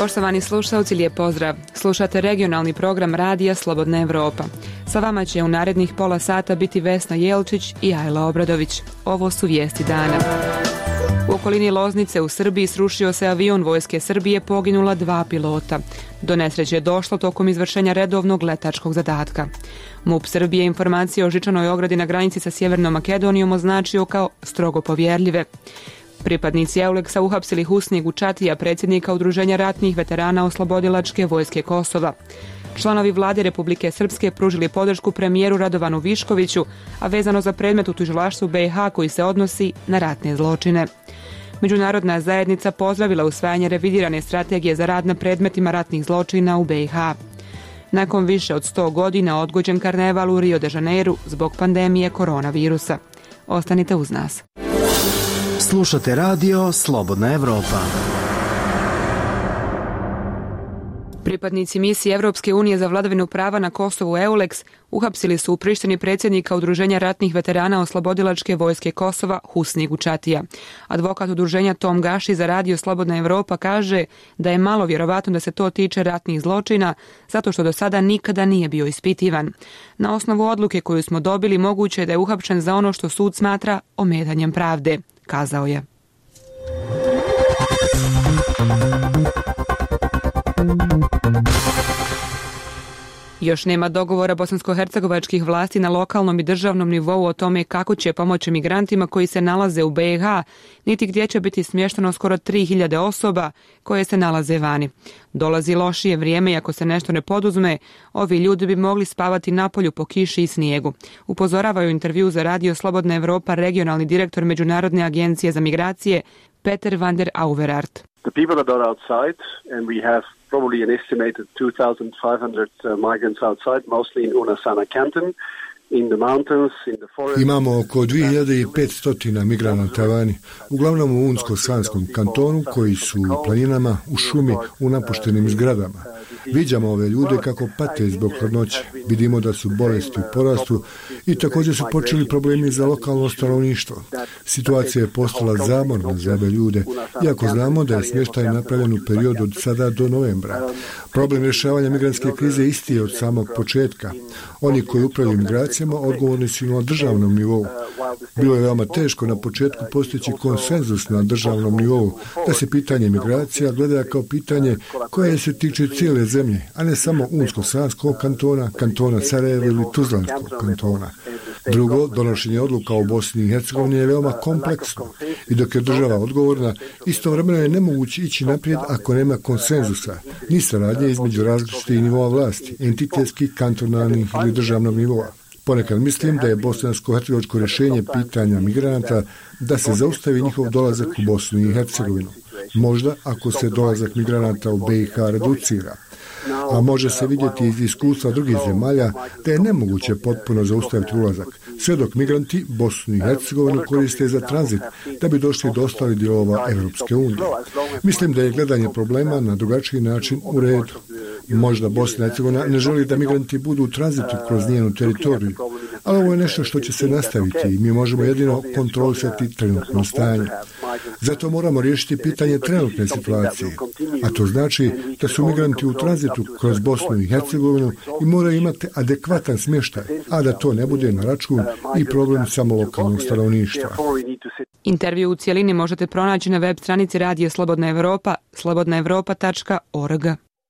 Poštovani slušalci, lijep pozdrav. Slušate regionalni program radija Slobodna Evropa. Sa vama će u narednih pola sata biti Vesna Jelčić i Ajla Obradović. Ovo su vijesti dana. U okolini Loznice u Srbiji srušio se avion Vojske Srbije, poginula 2 pilota. Do nesreće je došlo tokom izvršenja redovnog letačkog zadatka. MUP Srbije informacije o žičanoj ogradi na granici sa Sjevernom Makedonijom označio kao strogo povjerljive. Pripadnici EULEX-a uhapsili Husnigu Čatija, predsjednika Udruženja ratnih veterana Oslobodilačke vojske Kosova. Članovi vlade Republike Srpske pružili podršku premijeru Radovanu Viškoviću, a vezano za predmet u tužilaštvu BiH koji se odnosi na ratne zločine. Međunarodna zajednica pozdravila usvajanje revidirane strategije za rad na predmetima ratnih zločina u BiH. Nakon više od 100 godina odgođen karneval u Rio de Janeiru zbog pandemije koronavirusa. Ostanite uz nas. Slušate radio Slobodna Evropa. Pripadnici misije Evropske unije za vladavinu prava na Kosovu EULEX uhapsili su u Prištini predsjednika Udruženja ratnih veterana Oslobodilačke vojske Kosova Husnigu Čatija. Advokat udruženja Tom Gaši za radio Slobodna Evropa kaže da je malo vjerovatno da se to tiče ratnih zločina, zato što do sada nikada nije bio ispitivan. Na osnovu odluke koju smo dobili, moguće je da je uhapšen za ono što sud smatra ometanjem pravde, kazao je. Još nema dogovora bosansko-hercegovačkih vlasti na lokalnom i državnom nivou o tome kako će pomoći migrantima koji se nalaze u BiH, niti gdje će biti smješteno skoro 3000 osoba koje se nalaze vani. Dolazi lošije vrijeme i ako se nešto ne poduzme, ovi ljudi bi mogli spavati napolju po kiši i snijegu. Upozoravaju intervju za radio Slobodna Evropa regionalni direktor Međunarodne agencije za migracije Peter van der Auweraert. The people that are outside, and we have probably an estimated 2,500 migrants outside, mostly in Unasana Canton, in the mountains, in the forest. Imamo oko 2500 migranata vani, uglavnom u Unsko-Sanskom kantonu, koji su u planinama, u šumi, u napuštenim zgradama. Viđamo ove ljude kako pate zbog hladnoće. Vidimo da su bolesti u porastu i također su počeli problemi za lokalno stanovništvo. Situacija je postala zamorna za ove ljude, iako znamo da je smještaj napravljen u periodu od sada do novembra. Problem rješavanja migrantske krize isti je od samog početka. Oni koji upravljaju migracijama odgovorni su na državnom nivou. Bilo je veoma teško na početku postići konsenzus na državnom nivou, da se pitanje migracija gleda kao pitanje koje se tiče cijele zemlje, a ne samo Unsko-Sanskog kantona, kantona Sarajevo ili Tuzlanskog kantona. Drugo, donošenje odluka u Bosni i Hercegovini je veoma kompleksno i dok je država odgovorna, istovremeno je nemoguće ići naprijed ako nema konsenzusa, ni saradnje između različitih nivoa vlasti, entitetskih, kantonalnih ili državnog nivoa. Ponekad mislim da je bosansko-hercegovačko rješenje pitanja migranata da se zaustavi njihov dolazak u Bosnu i Hercegovinu. Možda ako se dolazak migranata u BiH reducira. A može se vidjeti iz iskustva drugih zemalja da je nemoguće potpuno zaustaviti ulazak, sve dok migranti Bosnu i Hercegovinu koriste za tranzit da bi došli do ostalih dijelova Evropske unije. Mislim da je gledanje problema na drugačiji način u redu. Možda Bosna i Hercegovina ne želi da migranti budu u tranzitu kroz njenu teritoriju, ali ovo je nešto što će se nastaviti i mi možemo jedino kontrolisati trenutno stanje. Zato moramo riješiti pitanje trenutne situacije, a to znači da su migranti u tranzitu kroz Bosnu i Hercegovinu i moraju imati adekvatan smještaj, a da to ne bude na račun i problem samo lokalnog stanovništva. Intervju u cijelini možete pronaći na web stranici Radio Slobodna Evropa, slobodnaevropa.org.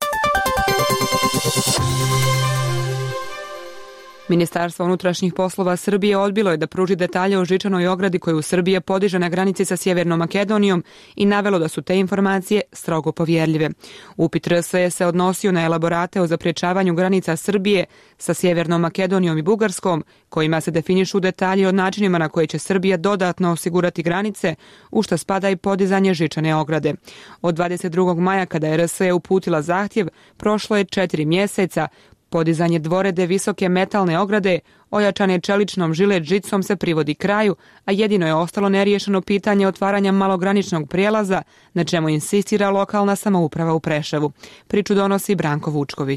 Ministarstvo unutrašnjih poslova Srbije odbilo je da pruži detalje o žičanoj ogradi koju Srbija podiže na granici sa Sjevernom Makedonijom i navelo da su te informacije strogo povjerljive. Upit RS se odnosio na elaborate o zapriječavanju granica Srbije sa Sjevernom Makedonijom i Bugarskom, kojima se definišu detalji o načinima na koje će Srbija dodatno osigurati granice, u što spada i podizanje žičane ograde. Od 22. maja, kada je RS uputila zahtjev, prošlo je 4 mjeseca. Podizanje dvorede visoke metalne ograde, ojačane čeličnom žilet žicom, se privodi kraju, a jedino je ostalo neriješeno pitanje otvaranja malograničnog prijelaza, na čemu insistira lokalna samouprava u Preševu. Priču donosi Branko Vučković.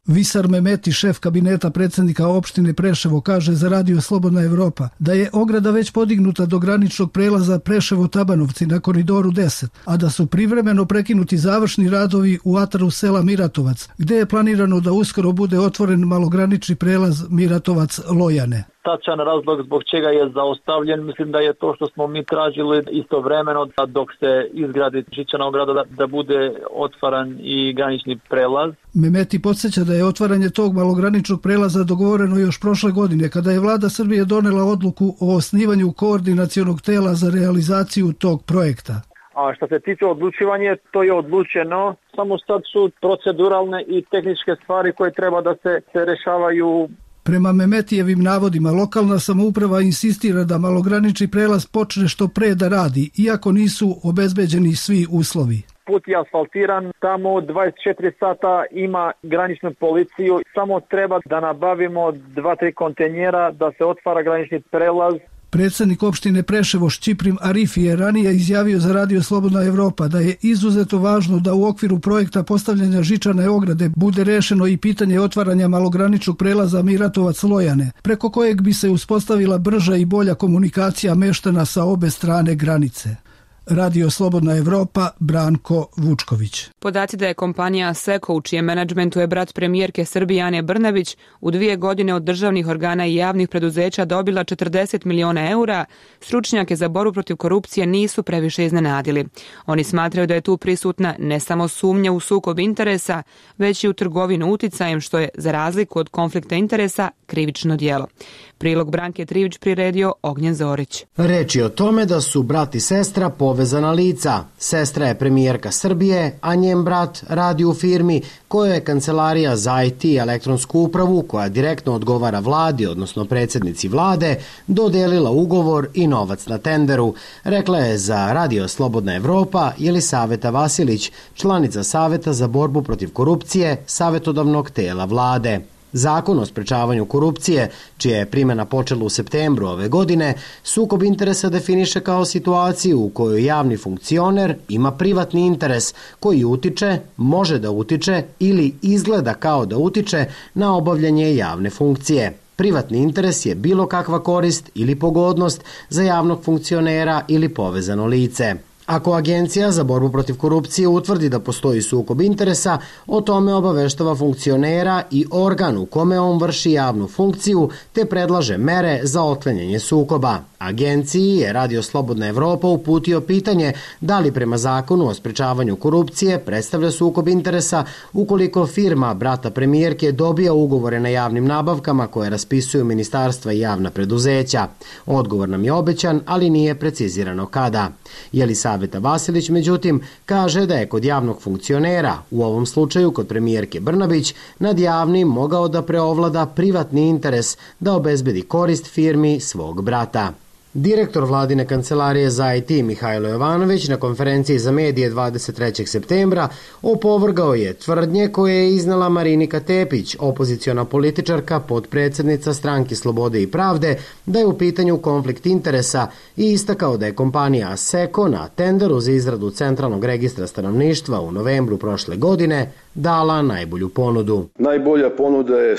Visar Mehmeti, šef kabineta predsjednika opštine Preševo, kaže za Radio Slobodna Evropa da je ograda već podignuta do graničnog prelaza Preševo-Tabanovci na koridoru 10, a da su privremeno prekinuti završni radovi u ataru sela Miratovac, gdje je planirano da uskoro bude otvoren malogranični prelaz Miratovac-Lojane. Tačan razlog zbog čega je zaustavljen, mislim da je to što smo mi tražili istovremeno dok se izgradi žičana ograda da bude otvaran i granični prelaz. Mehmeti podsjeća da je otvaranje tog malograničnog prelaza dogovoreno još prošle godine kada je vlada Srbije donela odluku o osnivanju koordinacionog tela za realizaciju tog projekta. A što se tiče odlučivanja, to je odlučeno, samo sad su proceduralne i tehničke stvari koje treba da se rešavaju. Prema Mehmetijevim navodima, lokalna samouprava insistira da malogranični prelaz počne što pre da radi, iako nisu obezbeđeni svi uslovi. Put je asfaltiran, tamo 24 sata ima graničnu policiju, samo treba da nabavimo 2-3 kontejnera da se otvara granični prelaz. Predsjednik opštine Preševo Šćiprim Arifi je ranije izjavio za Radio Slobodna Evropa da je izuzetno važno da u okviru projekta postavljanja žičane ograde bude rešeno i pitanje otvaranja malograničnog prelaza Miratovac-Lojane, preko kojeg bi se uspostavila brža i bolja komunikacija meštana sa obe strane granice. Radio Slobodna Evropa, Branko Vučković. Podaci da je kompanija Asseco, u čijem menadžmentu je brat premijerke Srbije Ane Brnabić, u 2 godine od državnih organa i javnih preduzeća dobila 40 miliona eura, stručnjake za borbu protiv korupcije nisu previše iznenadili. Oni smatraju da je tu prisutna ne samo sumnja u sukob interesa, već i u trgovinu uticajem, što je, za razliku od konflikta interesa, krivično djelo. Prilog Branke Trivić priredio Ognjen Zorić. Reč je o tome da su brat i sestra povezana lica. Sestra je premijerka Srbije, a njen brat radi u firmi koja je Kancelarija za IT i elektronsku upravu, koja direktno odgovara vladi, odnosno predsjednici vlade, dodelila ugovor i novac na tenderu, rekla je za Radio Slobodna Evropa Jelisaveta Vasilić, članica Saveta za borbu protiv korupcije, savjetodavnog tela vlade. Zakon o sprečavanju korupcije, čija je primjena počela u septembru ove godine, sukob interesa definiše kao situaciju u kojoj javni funkcioner ima privatni interes koji utiče, može da utiče ili izgleda kao da utiče na obavljanje javne funkcije. Privatni interes je bilo kakva korist ili pogodnost za javnog funkcionera ili povezano lice. Ako Agencija za borbu protiv korupcije utvrdi da postoji sukob interesa, o tome obaveštava funkcionera i organ u kome on vrši javnu funkciju te predlaže mere za otklanjanje sukoba. Agenciji je Radio Slobodna Evropa uputio pitanje da li prema zakonu o sprečavanju korupcije predstavlja sukob interesa ukoliko firma brata premijerke dobija ugovore na javnim nabavkama koje raspisuju ministarstva i javna preduzeća. Odgovor nam je obećan, ali nije precizirano kada. Jelisaveta Vasilić, međutim, kaže da je kod javnog funkcionera, u ovom slučaju kod premijerke Brnabić, nad javnim mogao da preovlada privatni interes da obezbedi korist firmi svog brata. Direktor vladine kancelarije za IT Mihajlo Jovanović na konferenciji za medije 23. septembra opovrgao je tvrdnje koje je iznala Marinika Tepić, opoziciona političarka, potpredsjednica Stranke Slobode i Pravde, da je u pitanju konflikt interesa i istakao da je kompanija Asseco na tenderu za izradu Centralnog registra stanovništva u novembru prošle godine dala najbolju ponudu. Najbolja ponuda je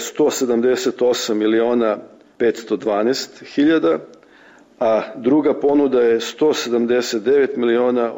178 miliona 512 hiljada, a druga ponuda je 179 miliona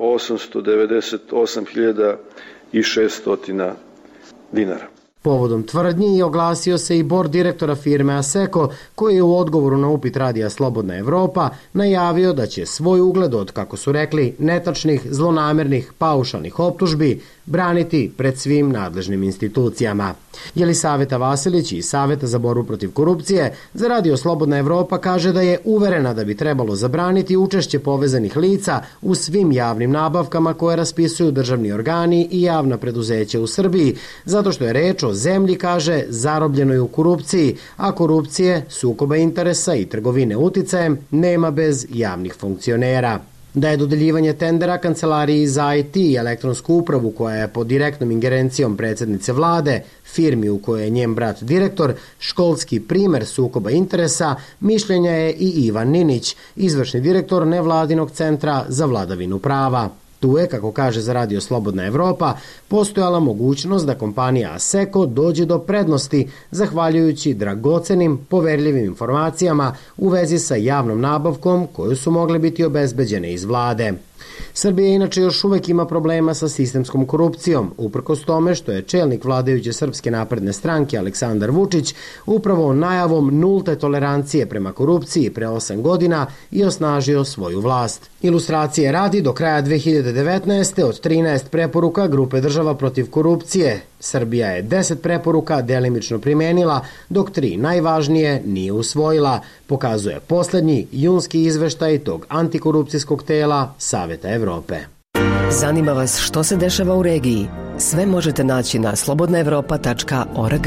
898 hiljada i 600 dinara. Povodom tvrdnji je oglasio se i bord direktora firme Asseco, koji je u odgovoru na upit Radija Slobodna Evropa najavio da će svoj ugled od, kako su rekli, netačnih, zlonamernih, paušalnih optužbi braniti pred svim nadležnim institucijama. Jelisaveta Vasilić iz Saveta za borbu protiv korupcije za Radio Slobodna Evropa kaže da je uverena da bi trebalo zabraniti učešće povezanih lica u svim javnim nabavkama koje raspisuju državni organi i javna preduzeća u Srbiji, zato što je reč o zemlji, kaže, zarobljenoj u korupciji, a korupcije, sukoba interesa i trgovine uticajem nema bez javnih funkcionera. Da je dodeljivanje tendera Kancelariji za IT i elektronsku upravu, koja je pod direktnom ingerencijom predsjednice vlade, firmi u kojoj je njen brat direktor, školski primer sukoba interesa, mišljenja je i Ivan Ninić, izvršni direktor nevladinog centra za vladavinu prava. Tu je, kako kaže za Radio Slobodna Evropa, postojala mogućnost da kompanija Asseco dođe do prednosti zahvaljujući dragocenim, poverljivim informacijama u vezi sa javnom nabavkom koju su mogle biti obezbeđene iz vlade. Srbija inače još uvek ima problema sa sistemskom korupcijom, uprkos tome što je čelnik vladajuće Srpske napredne stranke Aleksandar Vučić upravo najavom nulte tolerancije prema korupciji pre 8 godina i osnažio svoju vlast. Ilustracije radi, do kraja 2019. od 13 preporuka Grupe država protiv korupcije, Srbija je 10 preporuka delimično primenila, dok 3 najvažnije nije usvojila, pokazuje poslednji junski izveštaj tog antikorupcijskog tela Saveta Evrope. Zanima vas što se dešava u regiji? Sve možete naći na slobodnaevropa.org.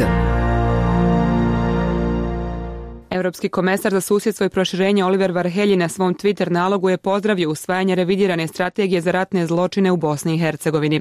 Evropski komesar za susjedstvo i proširenje Oliver Varhelyi na svom Twitter nalogu je pozdravio usvajanje revidirane strategije za ratne zločine u Bosni i Hercegovini.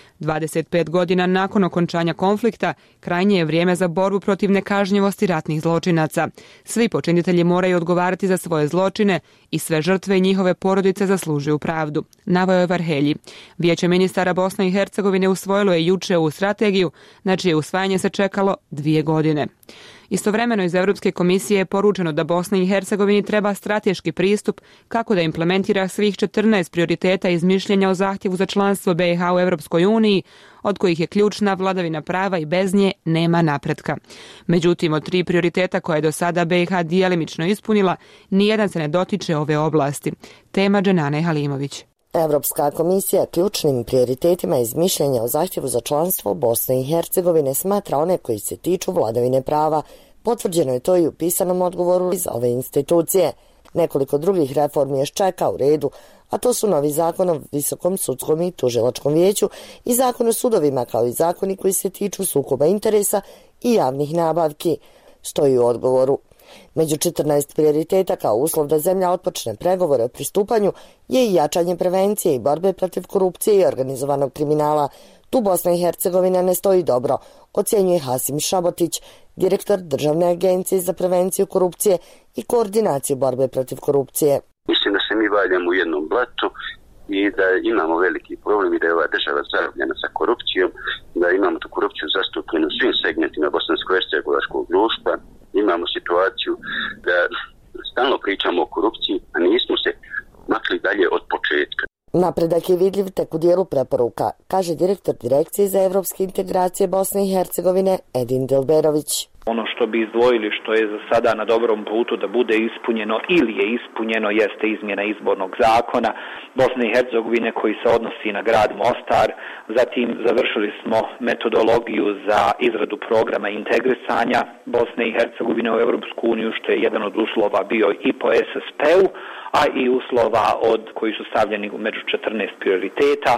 25 godina nakon okončanja konflikta, krajnje je vrijeme za borbu protiv nekažnjivosti ratnih zločinaca. Svi počinitelji moraju odgovarati za svoje zločine i sve žrtve i njihove porodice zaslužuju pravdu, naveo je Varhelyi. Vijeće ministara Bosne i Hercegovine usvojilo je juče ovu strategiju, na čije usvajanje se čekalo 2 godine. Istovremeno iz Europske komisije je poručeno da Bosni i Hercegovini treba strateški pristup kako da implementira svih 14 prioriteta iz mišljenja o zahtjevu za članstvo BiH u Europskoj uniji, od kojih je ključna vladavina prava i bez nje nema napretka. Međutim, od 3 prioriteta koje je do sada BiH djelimično ispunila, nijedan se ne dotiče ove oblasti. Tema Dženane Halimović. Evropska komisija ključnim prioritetima iz mišljenja o zahtjevu za članstvo Bosne i Hercegovine smatra one koji se tiču vladavine prava. Potvrđeno je to i u pisanom odgovoru iz ove institucije. Nekoliko drugih reformi još čeka u redu, a to su novi zakon o Visokom sudskom i tužilačkom vijeću i zakon o sudovima, kao i zakoni koji se tiču sukoba interesa i javnih nabavki, stoji u odgovoru. Među 14 prioriteta kao uslov da zemlja otpočne pregovore o pristupanju je i jačanje prevencije i borbe protiv korupcije i organizovanog kriminala. Tu Bosna i Hercegovina ne stoji dobro, ocjenjuje Hasim Šabotić, direktor Državne agencije za prevenciju korupcije i koordinaciju borbe protiv korupcije. Mislim da se mi valjamo u jednom blatu i da imamo veliki problem i da je ova država zarobljena sa korupcijom, da imamo tu korupciju zastupljenu u svim segmentima bosansko-hercegovačkog društva. Imamo situaciju da stalno pričamo o korupciji, a nismo se makli dalje od početka. Napredak je vidljiv tek u dijelu preporuka, kaže direktor Direkcije za evropske integracije Bosne i Hercegovine Edin Delberović. Ono što bi izdvojili, što je za sada na dobrom putu da bude ispunjeno ili je ispunjeno, jeste izmjena izbornog zakona Bosne i Hercegovine koji se odnosi na grad Mostar. Zatim završili smo metodologiju za izradu programa integrisanja Bosne i Hercegovine u Europsku uniju, što je jedan od uslova bio i po SSP-u, a i uslova koji su stavljeni među 14 prioriteta.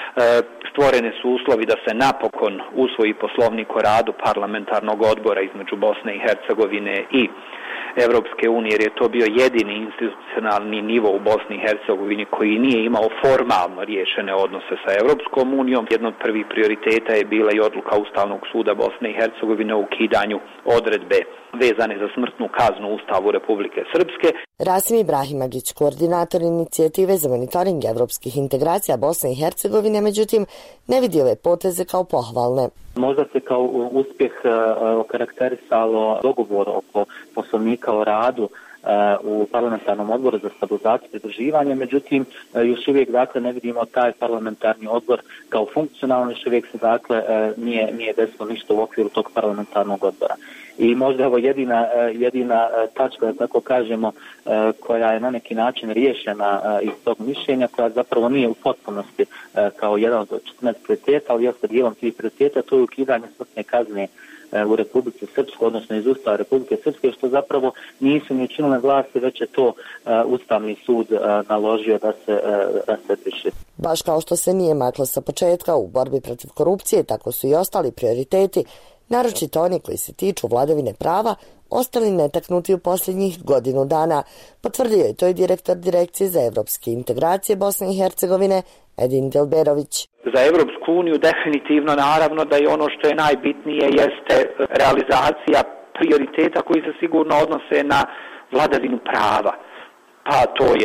Stvorene su uslovi da se napokon usvoji poslovnik o radu parlamentarnog odbora između Bosne i Hercegovine i Evropske unije, jer je to bio jedini institucionalni nivo u Bosni i Hercegovini koji nije imao formalno riješene odnose sa Evropskom unijom. Jedno od prvih prioriteta je bila i odluka Ustavnog suda Bosne i Hercegovine o ukidanju odredbe vezane za smrtnu kaznu u Ustavu Republike Srpske. Rasim Ibrahimagić, koordinator inicijative za monitoring evropskih integracija Bosne i Hercegovine, međutim ne vidi ove poteze kao pohvalne. Možda se kao uspjeh okarakterisalo dogovor oko poslovnika o radu u parlamentarnom odboru za stabilizaciju i pridruživanje, međutim još uvijek ne vidimo taj parlamentarni odbor kao funkcionalno, još uvijek se nije desilo ništa u okviru tog parlamentarnog odbora. I možda ovo jedina tačka, da tako kažemo, koja je na neki način riješena iz tog mišljenja, koja zapravo nije u potpunosti kao jedan od 14 prioriteta, ali jeste dijelom tih prioriteta, to je ukidanje smrtne kazne u Republici Srpskoj, odnosno iz Ustava Republike Srpske, što zapravo nisu ni učinile vlasti, već je to Ustavni sud naložio da se briše. Baš kao što se nije maklo sa početka u borbi protiv korupcije, tako su i ostali prioriteti, naročito oni koji se tiču vladavine prava, ostali netaknuti u posljednjih godinu dana, potvrdio je to i direktor Direkcije za evropske integracije Bosne i Hercegovine Edin Delberović. Za Evropsku uniju definitivno naravno da je ono što je najbitnije jeste realizacija prioriteta koji se sigurno odnose na vladavinu prava. Pa to je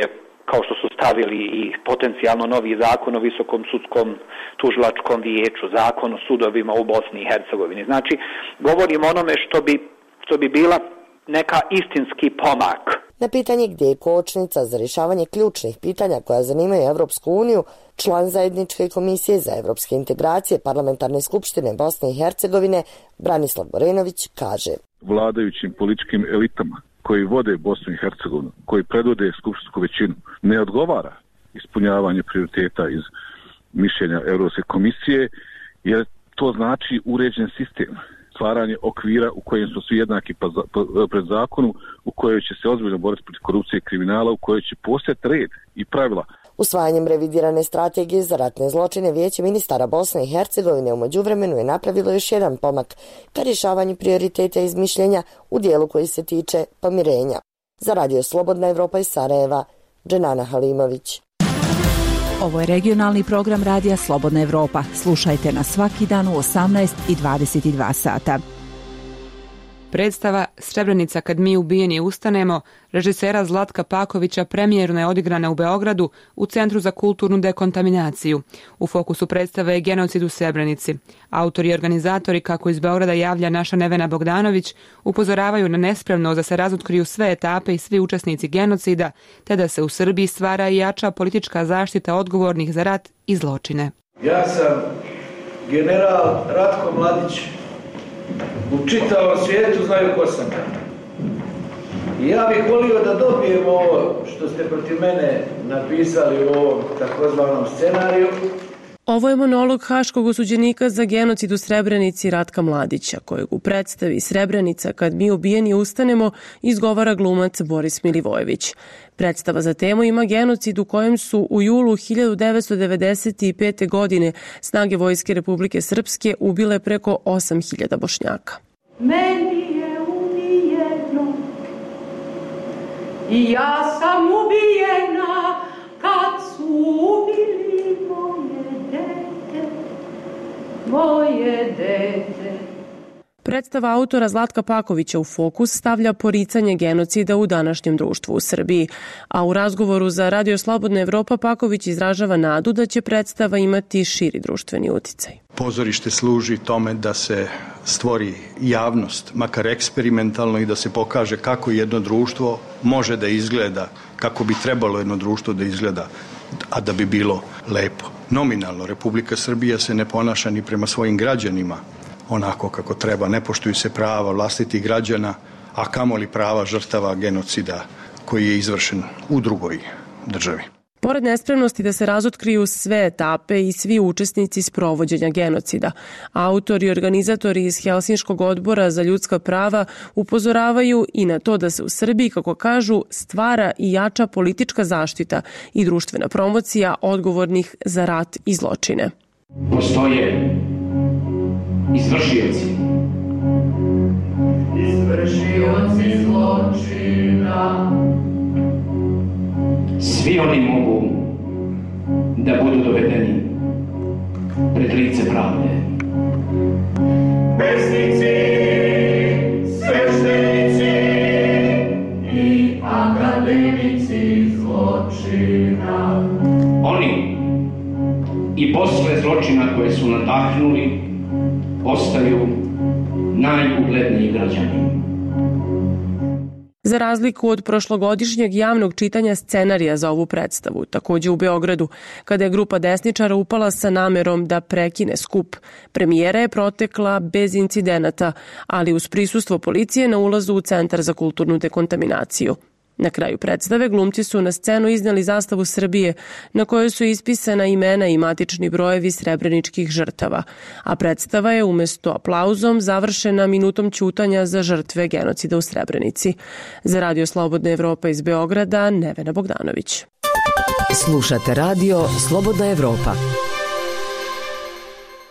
kao što su stavili i potencijalno novi zakon o visokom sudskom tužilačkom vijeću, zakon o sudovima u Bosni i Hercegovini. Znači, govorimo o onome što bi bila neka istinski pomak. Na pitanje gdje je kočnica za rješavanje ključnih pitanja koja zanimaju Evropsku uniju, član Zajedničke komisije za evropske integracije Parlamentarne skupštine Bosne i Hercegovine Branislav Borenović kaže: Vladajućim političkim elitama koji vode Bosnu i Hercegovinu, koji predvode skupštinsku većinu, ne odgovara ispunjavanje prioriteta iz mišljenja Evropske komisije, jer to znači uređen sistem, stvaranje okvira u kojem su svi jednaki pred zakonom, u kojoj će se ozbiljno boriti protiv korupcije i kriminala, u kojoj će postojati red i pravila. Usvajanjem revidirane strategije za ratne zločine Vijeće ministara Bosne i Hercegovine u međuvremenu je napravilo još jedan pomak ka rješavanju prioriteta iz mišljenja u dijelu koji se tiče pomirenja. Za Radio Slobodna Evropa iz Sarajeva, Dženana Halimović. Ovo je regionalni program Radija Slobodna Evropa. Slušajte nas svaki dan u 18 i 22 sata. Predstava Srebrenica kad mi ubijeni ustanemo režisera Zlatka Pakovića premijerno je odigrana u Beogradu u Centru za kulturnu dekontaminaciju. U fokusu predstave je genocid u Srebrenici. Autori i organizatori, kako iz Beograda javlja naša Nevena Bogdanović, upozoravaju na nespremnost da se razotkriju sve etape i svi učesnici genocida, te da se u Srbiji stvara i jača politička zaštita odgovornih za rat i zločine. Ja sam general Ratko Mladić. U čitavom svijetu znaju ko sam. I ja bih volio da dobijem ovo što ste protiv mene napisali u ovom takozvanom scenariju. Ovo je monolog haškog osuđenika za genocid u Srebrenici Ratka Mladića, kojeg u predstavi Srebrenica kad mi ubijeni ustanemo izgovara glumac Boris Milivojević. Predstava za temu ima genocid u kojem su u julu 1995. godine snage Vojske Republike Srpske ubile preko 8.000 Bošnjaka. Meni je ubijeno i ja sam ubijena kad su ubili moje dete. Predstava autora Zlatka Pakovića u fokus stavlja poricanje genocida u današnjem društvu u Srbiji, a u razgovoru za Radio Slobodna Evropa Paković izražava nadu da će predstava imati širi društveni uticaj. Pozorište služi tome da se stvori javnost, makar eksperimentalno, i da se pokaže kako jedno društvo može da izgleda, kako bi trebalo jedno društvo da izgleda, a da bi bilo lepo. Nominalno, Republika Srbija se ne ponaša ni prema svojim građanima onako kako treba. Ne poštuju se prava vlastitih građana, a kamoli prava žrtava genocida koji je izvršen u drugoj državi. Pored nespremnosti da se razotkriju sve etape i svi učesnici sprovođenja genocida, autori i organizatori iz Helsinškog odbora za ljudska prava upozoravaju i na to da se u Srbiji, kako kažu, stvara i jača politička zaštita i društvena promocija odgovornih za rat i zločine. Postoje izvršioci zločina. Svi oni mogu da budu dovedeni pred lice pravde. Pesnici, sveštenici i akademici zločina. Oni i posle zločina koje su nadahnuli ostaju najugledniji građani. Za razliku od prošlogodišnjeg javnog čitanja scenarija za ovu predstavu, takođe u Beogradu, kada je grupa desničara upala sa namerom da prekine skup, premijera je protekla bez incidenata, ali uz prisustvo policije na ulazu u Centar za kulturnu dekontaminaciju. Na kraju predstave glumci su na scenu izneli zastavu Srbije na kojoj su ispisana imena i matični brojevi srebreničkih žrtava, a predstava je umesto aplauzom završena minutom ćutanja za žrtve genocida u Srebrenici. Za Radio Slobodna Evropa iz Beograda, Nevena Bogdanović. Slušate Radio Slobodna Evropa.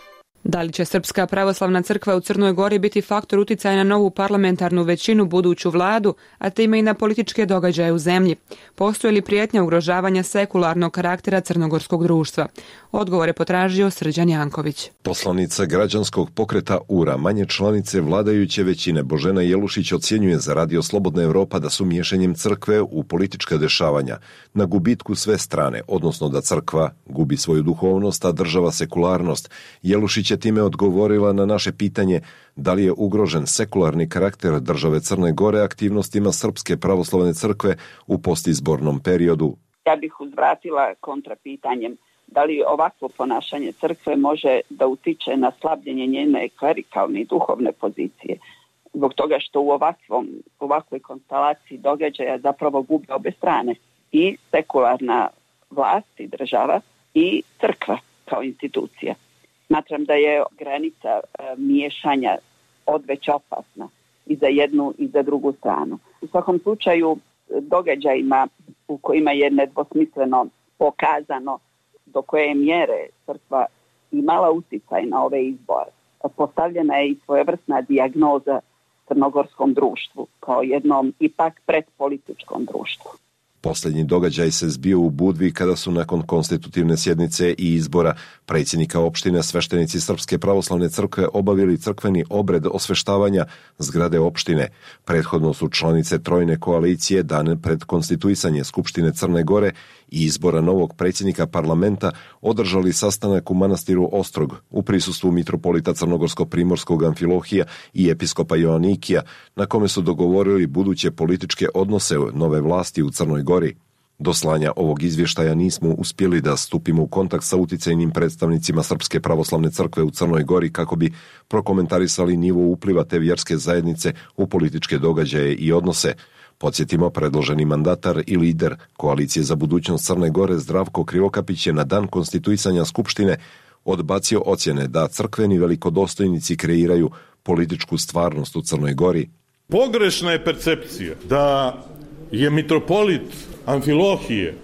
Da li će Srpska pravoslavna crkva u Crnoj Gori biti faktor uticaja na novu parlamentarnu većinu, buduću vladu, a time i na političke događaje u zemlji? Postoji li prijetnja ugrožavanja sekularnog karaktera crnogorskog društva? Odgovor je potražio Srđan Janković. Poslanica građanskog pokreta URA, manje članice vladajuće većine, Božena Jelušić ocjenjuje za Radio Slobodna Evropa da su miješanjem crkve u politička dešavanja na gubitku sve strane, odnosno da crkva gubi svoju duhovnost, a država sekularnost. Jelušić je time odgovorila na naše pitanje da li je ugrožen sekularni karakter države Crne Gore aktivnostima Srpske pravoslavne crkve u postizbornom periodu. Ja bih uzvratila kontrapitanjem da li ovakvo ponašanje crkve može da utiče na slabljenje njene klerikalne i duhovne pozicije. Zbog toga što u ovakvoj konstelaciji događaja zapravo gube obe strane. I sekularna vlast i država i crkva kao institucija. Smatram da je granica miješanja odveć opasna i za jednu i za drugu stranu. U svakom slučaju događajima u kojima je nedvosmisleno pokazano do koje mjere crkva imala utjecaj na ove izbore. Postavljena je i svojevrsna dijagnoza crnogorskom društvu kao jednom ipak predpolitičkom društvu. Posljednji događaj se zbio u Budvi kada su nakon konstitutivne sjednice i izbora predsjednika opštine sveštenici Srpske pravoslavne crkve obavili crkveni obred osveštavanja zgrade opštine. Prethodno su članice trojne koalicije dan pred konstituisanje Skupštine Crne Gore i izbora novog predsjednika parlamenta održali sastanak u manastiru Ostrog u prisustvu mitropolita Crnogorsko-primorskog Amfilohija i episkopa Joanikija, na kome su dogovorili buduće političke odnose nove vlasti u Crnoj Gori. Do slanja ovog izvještaja nismo uspjeli da stupimo u kontakt sa uticajnim predstavnicima Srpske pravoslavne crkve u Crnoj Gori kako bi prokomentarisali nivo upliva te vjerske zajednice u političke događaje i odnose. Podsjetimo, predloženi mandatar i lider Koalicije za budućnost Crne Gore Zdravko Krivokapić je na dan konstituisanja Skupštine odbacio ocjene da crkveni velikodostojnici kreiraju političku stvarnost u Crnoj Gori. Pogrešna je percepcija da je mitropolit Amfilohije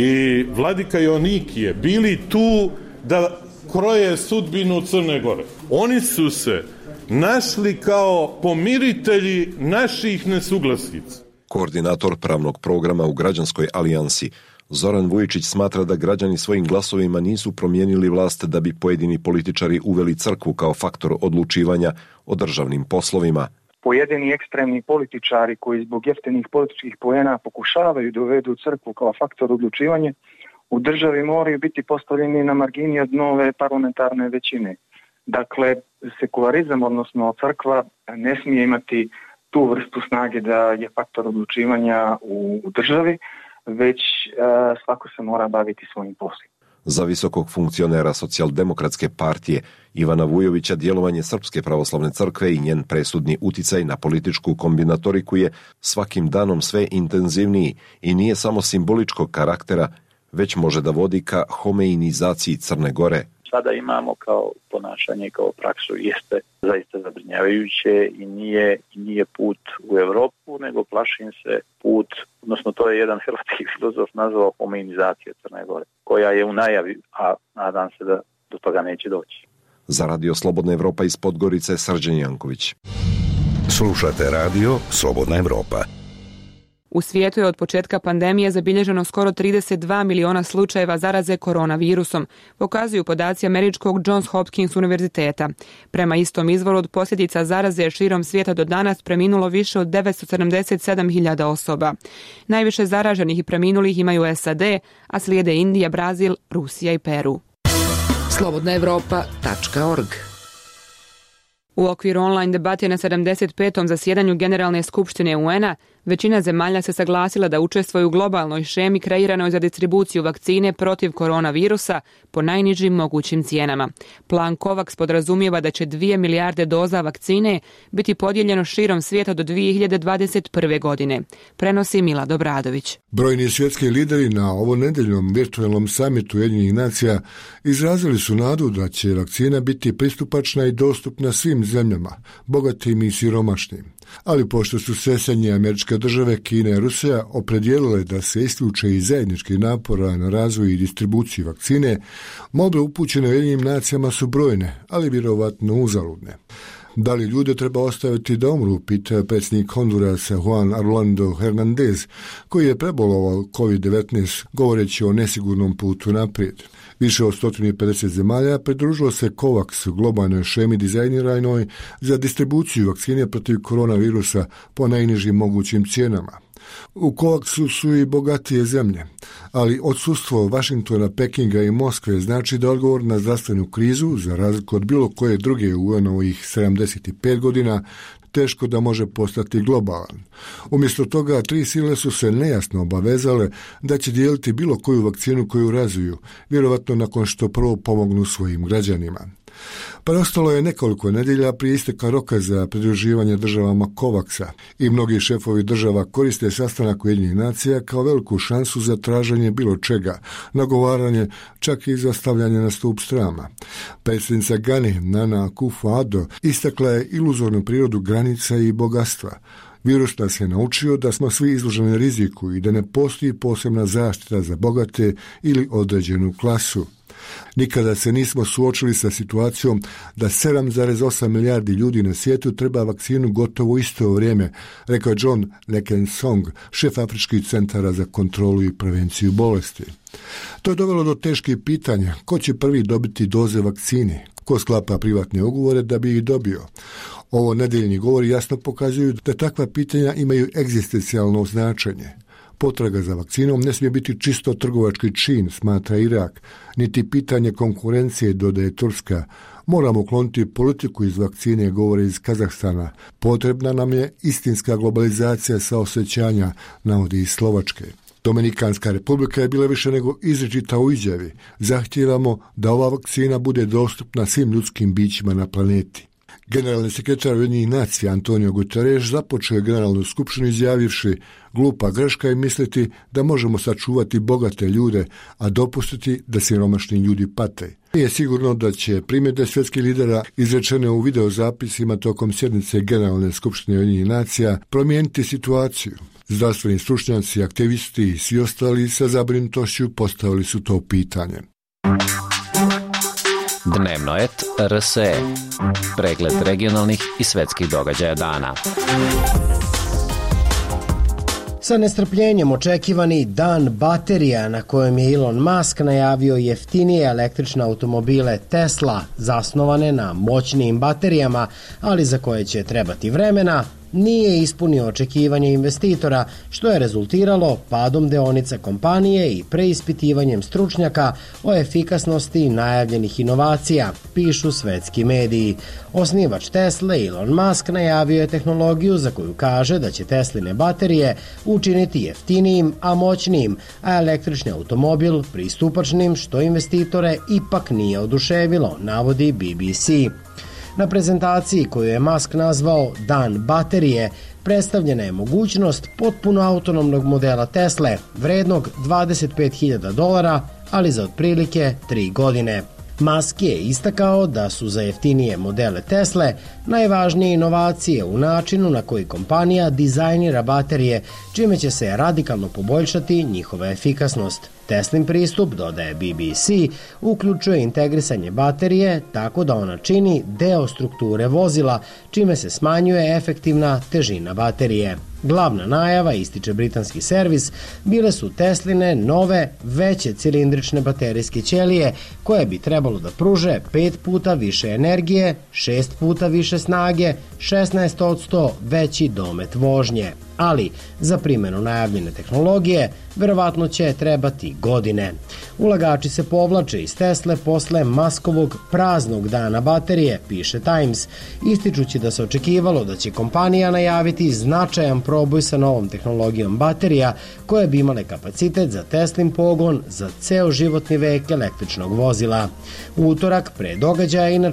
i vladika Joanikije bili tu da kroje sudbinu Crne Gore. Oni su se našli kao pomiritelji naših nesuglasica. Koordinator pravnog programa u Građanskoj alijansi Zoran Vujičić smatra da građani svojim glasovima nisu promijenili vlast da bi pojedini političari uveli crkvu kao faktor odlučivanja o državnim poslovima. Pojedini ekstremni političari koji zbog jeftinih političkih poena pokušavaju da uvedu crkvu kao faktor odlučivanja u državi moraju biti postavljeni na margini od nove parlamentarne većine. Dakle, sekularizam, odnosno crkva, ne smije imati tu vrstu snage da je faktor odlučivanja u državi, već svako se mora baviti svojim poslom. Za visokog funkcionera Socijaldemokratske partije Ivana Vujovića djelovanje Srpske pravoslavne crkve i njen presudni uticaj na političku kombinatoriku je svakim danom sve intenzivniji i nije samo simboličkog karaktera, već može da vodi ka homeinizaciji Crne Gore. Sada imamo kao ponašanje, kao praksu, jeste zaista zabrinjavajuće i nije put u Europu, nego plašim se put, odnosno to je jedan hrvatski filozof nazvao homeinizacija Crne Gore, koja je u najavi, a nadam se da do toga neće doći. Za Radio Slobodna Evropa iz Podgorice, Srđan Janković. Slušate Radio Slobodna Evropa. U svijetu je od početka pandemije zabilježeno skoro 32 miliona slučajeva zaraze koronavirusom, pokazuju podaci američkog Johns Hopkins univerziteta. Prema istom izvoru od posljedica zaraze širom svijeta do danas preminulo više od 977.000 osoba. Najviše zaraženih i preminulih imaju SAD, a slijede Indija, Brazil, Rusija i Peru. slobodnaevropa.org. U okviru online debate na 75. zasjedanju Generalne skupštine UN-a, većina zemalja se saglasila da učestvuju u globalnoj šemi kreiranoj za distribuciju vakcine protiv koronavirusa po najnižim mogućim cijenama. Plan COVAX podrazumijeva da će 2 milijarde doza vakcine biti podijeljeno širom svijeta do 2021. godine. Prenosi Milad Obradović. Brojni svjetski lideri na ovonedeljnom virtualnom samitu Ujedinjenih nacija izrazili su nadu da će vakcina biti pristupačna i dostupna svim zemljama, bogatim i siromašnim. Ali pošto su se SAD, Američke države, Kina i Rusija opredijelile da se isključe iz zajedničkih napora na razvoj i distribuciju vakcine, molbe upućene Ujedinjenim nacijama su brojne, ali vjerovatno uzaludne. Da li ljude treba ostaviti da umru, pitao predsjednik Hondurasa Juan Orlando Hernandez, koji je prebolovao COVID-19 govoreći o nesigurnom putu naprijed. Više od 150 zemalja pridružilo se COVAX globalnoj šemi dizajniranoj za distribuciju vakcine protiv koronavirusa po najnižim mogućim cijenama. U COVAXu su i bogatije zemlje, ali odsustvo Vašingtona, Pekinga i Moskve znači da odgovor na zdravstvenu krizu, za razliku od bilo koje druge u UN-ovih 75 godina, teško da može postati globalan. Umjesto toga, 3 sile su se nejasno obavezale da će dijeliti bilo koju vakcinu koju razviju, vjerovatno nakon što prvo pomognu svojim građanima. Preostalo je nekoliko nedjelja prije isteka roka za pridruživanje državama COVAX-a i mnogi šefovi država koriste sastanak Ujedinjenih nacija kao veliku šansu za traženje bilo čega, nagovaranje, čak i za stavljanje na stup srama. Predsjednica Gani, Nana Akufo-Addo, istakla je iluzornu prirodu granica i bogatstva. Virus nas je naučio da smo svi izloženi riziku i da ne postoji posebna zaštita za bogate ili određenu klasu. Nikada se nismo suočili sa situacijom da 7,8 milijardi ljudi na svijetu treba vakcinu gotovo isto vrijeme, rekao John Lekensong, šef Afričkih centara za kontrolu i prevenciju bolesti. To je dovelo do teških pitanja: ko će prvi dobiti doze vakcine, ko sklapa privatne ugovore da bi ih dobio. Ovo nedeljni govori jasno pokazuju da takva pitanja imaju egzistencijalno značenje. Potraga za vakcinom ne smije biti čisto trgovački čin, smatra Irak, niti pitanje konkurencije, dodaje Turska. Moramo ukloniti politiku iz vakcine, govore iz Kazahstana. Potrebna nam je istinska globalizacija saosećanja, navodi iz Slovačke. Dominikanska republika je bila više nego izričita u izjavi. Zahtijevamo da ova vakcina bude dostupna svim ljudskim bićima na planeti. Generalni sekretar Ujedinjenih nacija Antonio Guterres započeo je generalnu skupštinu izjavivši: glupa greška je misliti da možemo sačuvati bogate ljude, a dopustiti da siromašni ljudi pate. Nije sigurno da će primjedbe svjetskih lidera izrečene u videozapisima tokom sjednice Generalne skupštine Ujedinjenih nacija promijeniti situaciju. Zdravstveni stručnjaci, aktivisti i svi ostali sa zabrinutošću postavili su to pitanje. Dnevno et RSE. Pregled regionalnih i svetskih događaja dana. Sa nestrpljenjem očekivani dan baterija na kojem je Elon Musk najavio jeftinije električne automobile Tesla zasnovane na moćnijim baterijama, ali za koje će trebati vremena, nije ispunio očekivanje investitora, što je rezultiralo padom deonica kompanije i preispitivanjem stručnjaka o efikasnosti najavljenih inovacija, pišu svetski mediji. Osnivač Tesle, Elon Musk, najavio je tehnologiju za koju kaže da će Tesline baterije učiniti jeftinijim, a moćnijim, a električni automobil pristupačnim, što investitore ipak nije oduševilo, navodi BBC. Na prezentaciji koju je Musk nazvao Dan baterije, predstavljena je mogućnost potpuno autonomnog modela Tesle, vrednog $25.000, ali za otprilike 3 godine. Musk je istakao da su za jeftinije modele Tesle najvažnije inovacije u načinu na koji kompanija dizajnira baterije, čime će se radikalno poboljšati njihova efikasnost. Teslin pristup, dodaje BBC, uključuje integrisanje baterije tako da ona čini deo strukture vozila, čime se smanjuje efektivna težina baterije. Glavna najava, ističe britanski servis, bile su Tesline nove, veće cilindrične baterijske ćelije koje bi trebalo da pruže 5 puta više energije, 6 puta više snage, 16% veći domet vožnje. Ali za primjenu najavljene tehnologije verovatno će trebati godine. Ulagači se povlače iz Tesle posle Muskovog praznog dana baterije, piše Times, ističući da se očekivalo da će kompanija najaviti značajan proboj sa novom tehnologijom baterija koje bi imale kapacitet za Teslin pogon za ceo životni vek električnog vozila. U utorak, pre događaja inače,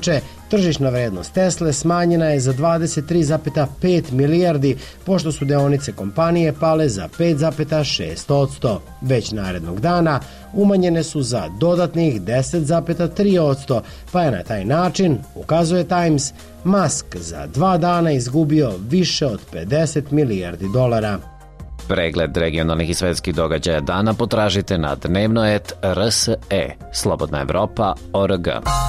Tržišna vrednost Tesle smanjena je za 23,5 milijardi, pošto su deonice kompanije pale za 5,6%. Već narednog dana umanjene su za dodatnih 10,3%, pa je na taj način, ukazuje Times, Musk za 2 dana izgubio više od 50 milijardi dolara. Pregled regionalnih i svetskih događaja dana potražite na dnevnoet.rse, slobodnaevropa.org.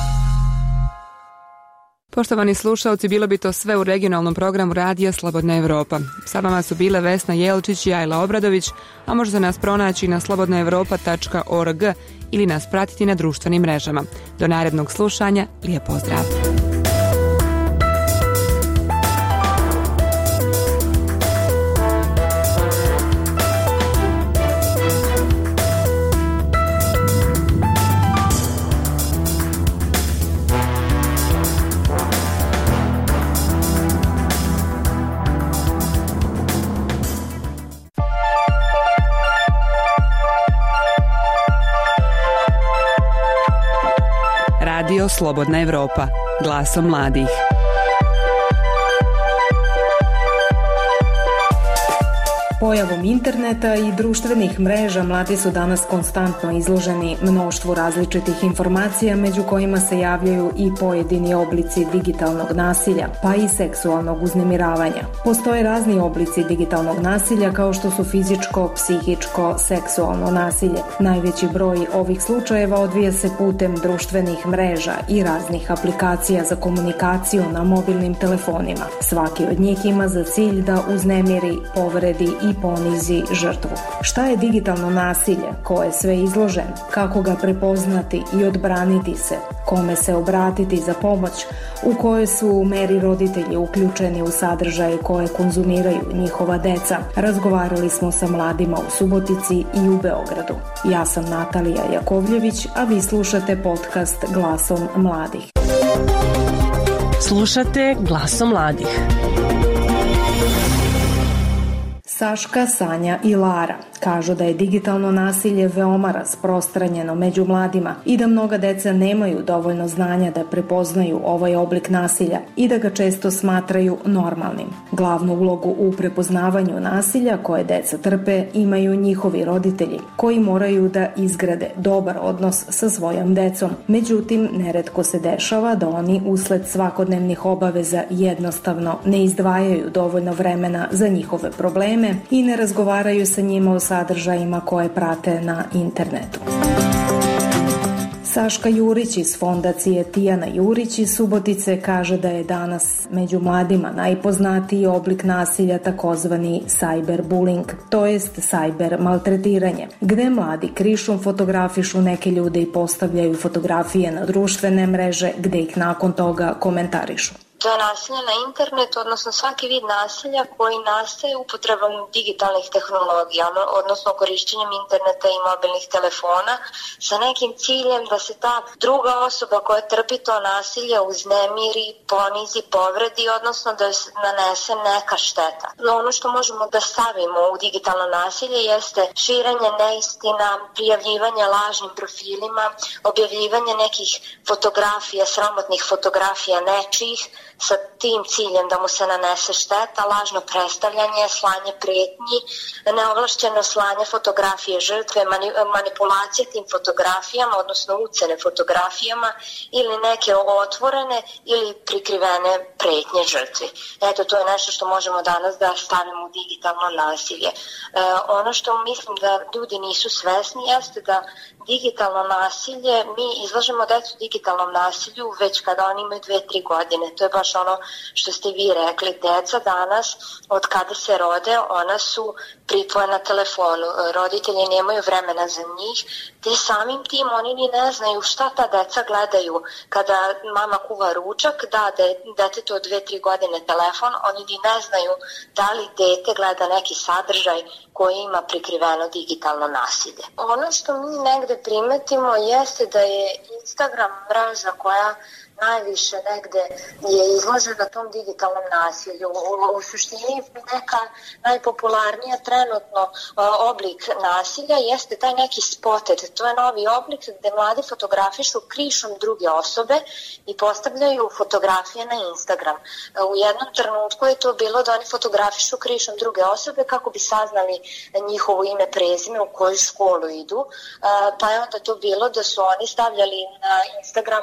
Poštovani slušalci, bilo bi to sve u regionalnom programu Radija Slobodna Evropa. Sa vama su bile Vesna Jelčić i Ajla Obradović, a možete nas pronaći na slobodnaevropa.org ili nas pratiti na društvenim mrežama. Do narednog slušanja, lijep pozdrav! Radio Slobodna Evropa, glasom mladih. Pojavom interneta i društvenih mreža mladi su danas konstantno izloženi mnoštvu različitih informacija, među kojima se javljaju i pojedini oblici digitalnog nasilja, pa i seksualnog uznemiravanja. Postoje razni oblici digitalnog nasilja kao što su fizičko, psihičko, seksualno nasilje. Najveći broj ovih slučajeva odvija se putem društvenih mreža i raznih aplikacija za komunikaciju na mobilnim telefonima. Svaki od njih ima za cilj da uznemiri, povredi i ponizi žrtvu. Šta je digitalno nasilje? Ko je sve izložen? Kako ga prepoznati i odbraniti se? Kome se obratiti za pomoć? U kojoj su u meri roditelji uključeni u sadržaje koje konzumiraju njihova deca? Razgovarali smo sa mladima u Subotici i u Beogradu. Ja sam Natalija Jakovljević, a vi slušate podcast Glasom mladih. Slušate Glasom mladih. Saška, Sanja i Lara kažu da je digitalno nasilje veoma rasprostranjeno među mladima i da mnoga deca nemaju dovoljno znanja da prepoznaju ovaj oblik nasilja i da ga često smatraju normalnim. Glavnu ulogu u prepoznavanju nasilja koje deca trpe imaju njihovi roditelji, koji moraju da izgrade dobar odnos sa svojom decom. Međutim, neretko se dešava da oni usled svakodnevnih obaveza jednostavno ne izdvajaju dovoljno vremena za njihove probleme i ne razgovaraju sa njima o sadržajima koje prate na internetu. Saška Jurić iz fondacije Tijana Jurić iz Subotice kaže da je danas među mladima najpoznatiji oblik nasilja takozvani cyberbullying, to jest cyber maltretiranje, gde mladi krišom fotografišu neke ljude i postavljaju fotografije na društvene mreže gde ih nakon toga komentarišu. To je nasilje na internetu, odnosno svaki vid nasilja koji nastaje upotrebom digitalnih tehnologija, odnosno korišćenjem interneta i mobilnih telefona sa nekim ciljem da se ta druga osoba koja trpi to nasilje uznemiri, ponizi, povredi, odnosno da se nanese neka šteta. Ono što možemo da stavimo u digitalno nasilje jeste širenje neistina, prijavljivanje lažnim profilima, objavljivanje nekih fotografija, sramotnih fotografija nečijih, sa tim ciljem da mu se nanese šteta, lažno predstavljanje, slanje pretnji, neovlašćeno slanje fotografije žrtve, manipulacija tim fotografijama, odnosno ucene fotografijama ili neke otvorene ili prikrivene pretnje žrtvi. Eto, to je nešto što možemo danas da stavimo u digitalno nasilje. Ono što mislim da ljudi nisu svesni jeste da digitalno nasilje, mi izlažemo decu digitalnom nasilju već kada oni imaju 2-3 godine. To je baš ono što ste vi rekli. Deca danas, od kada se rode, ona su pripojena telefonu. Roditelji nemaju vremena za njih, te samim tim oni ni ne znaju šta ta deca gledaju. Kada mama kuva ručak, da detetu od 2-3 godine telefon, oni ni ne znaju da li dete gleda neki sadržaj koji ima prikriveno digitalno nasilje. Ono što mi negde primetimo jeste da je Instagram mreža koja najviše negde je izložena tom digitalnom nasilju. U suštini neka najpopularnija trenutno oblik nasilja jeste taj neki spotted. To je novi oblik gde mladi fotografišu krišom druge osobe i postavljaju fotografije na Instagram. U jednom trenutku je to bilo da oni fotografišu krišom druge osobe kako bi saznali njihovo ime, prezime, u koju školu idu, pa je onda to bilo da su oni stavljali na Instagram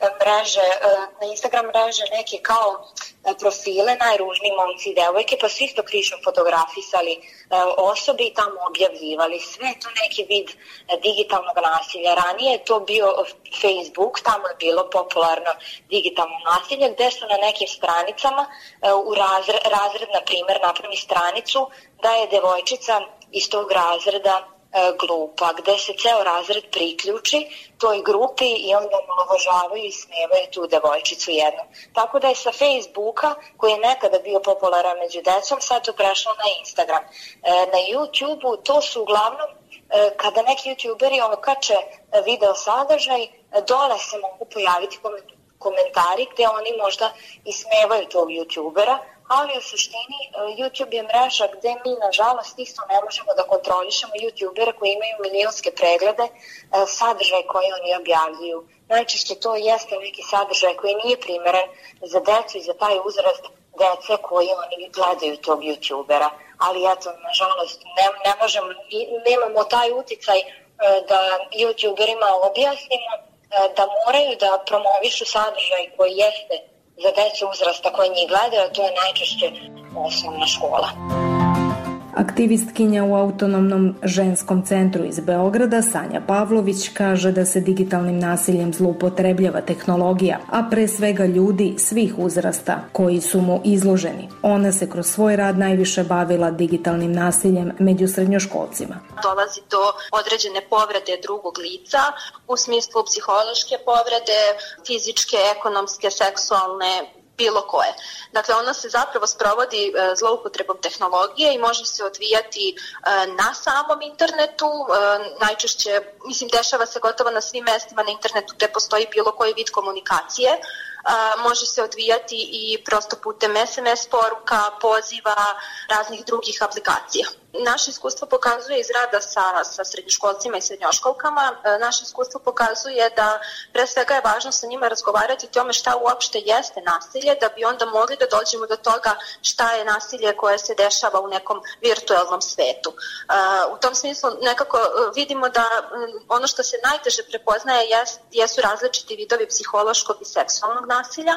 mreže neke kao profile, najružniji momci i devojke, pa su isto krišom fotografisali osobe i tamo objavljivali. Sve je to neki vid digitalnog nasilja. Ranije je to bio Facebook, tamo je bilo popularno digitalno nasilje, gde su na nekim stranicama u razred, na primjer, napravi stranicu da je devojčica iz tog razreda glupa, gde se ceo razred priključi toj grupi i onda omalovažavaju i smevaju tu devojčicu jednu. Tako da je sa Facebooka, koji je nekada bio popularan među decom, sad to prešlo na Instagram. Na YouTube-u to su uglavnom, kada neki youtuberi okače video sadržaj, dole se mogu pojaviti komentari gde oni možda ismevaju tog youtubera, ali u suštini YouTube je mreža gde mi nažalost isto ne možemo da kontrolišemo youtubere koji imaju milionske preglede, sadržaj koji oni objavljuju. Najčešće to jeste neki sadržaj koji nije primeren za decu i za taj uzrast dece koji oni gledaju tog youtubera. Ali eto, nažalost, ne možemo, nemamo taj uticaj da youtuberima objasnimo da moraju da promovišu sadržaj koji jeste za decu uzrasta koje njih gledaju, to je najčešće osnovna škola. Aktivistkinja u Autonomnom ženskom centru iz Beograda, Sanja Pavlović, kaže da se digitalnim nasiljem zloupotrebljava tehnologija, a pre svega ljudi svih uzrasta koji su mu izloženi. Ona se kroz svoj rad najviše bavila digitalnim nasiljem među srednjoškolcima. Dolazi do određene povrede drugog lica u smislu psihološke povrede, fizičke, ekonomske, seksualne, bilo koje. Dakle, ona se zapravo sprovodi zloupotrebom tehnologije i može se odvijati na samom internetu, najčešće, dešava se gotovo na svim mestima na internetu gde postoji bilo koji vid komunikacije. Može se odvijati i prosto putem SMS poruka, poziva, raznih drugih aplikacija. Naše iskustvo pokazuje iz rada sa srednjoškolcima i srednjoškolkama, naše iskustvo pokazuje da pre svega je važno sa njima razgovarati o tome šta uopšte jeste nasilje, da bi onda mogli da dođemo do toga šta je nasilje koje se dešava u nekom virtuelnom svetu. U tom smislu nekako vidimo da ono što se najteže prepoznaje jesu različiti vidovi psihološkog i seksualnog nasilja.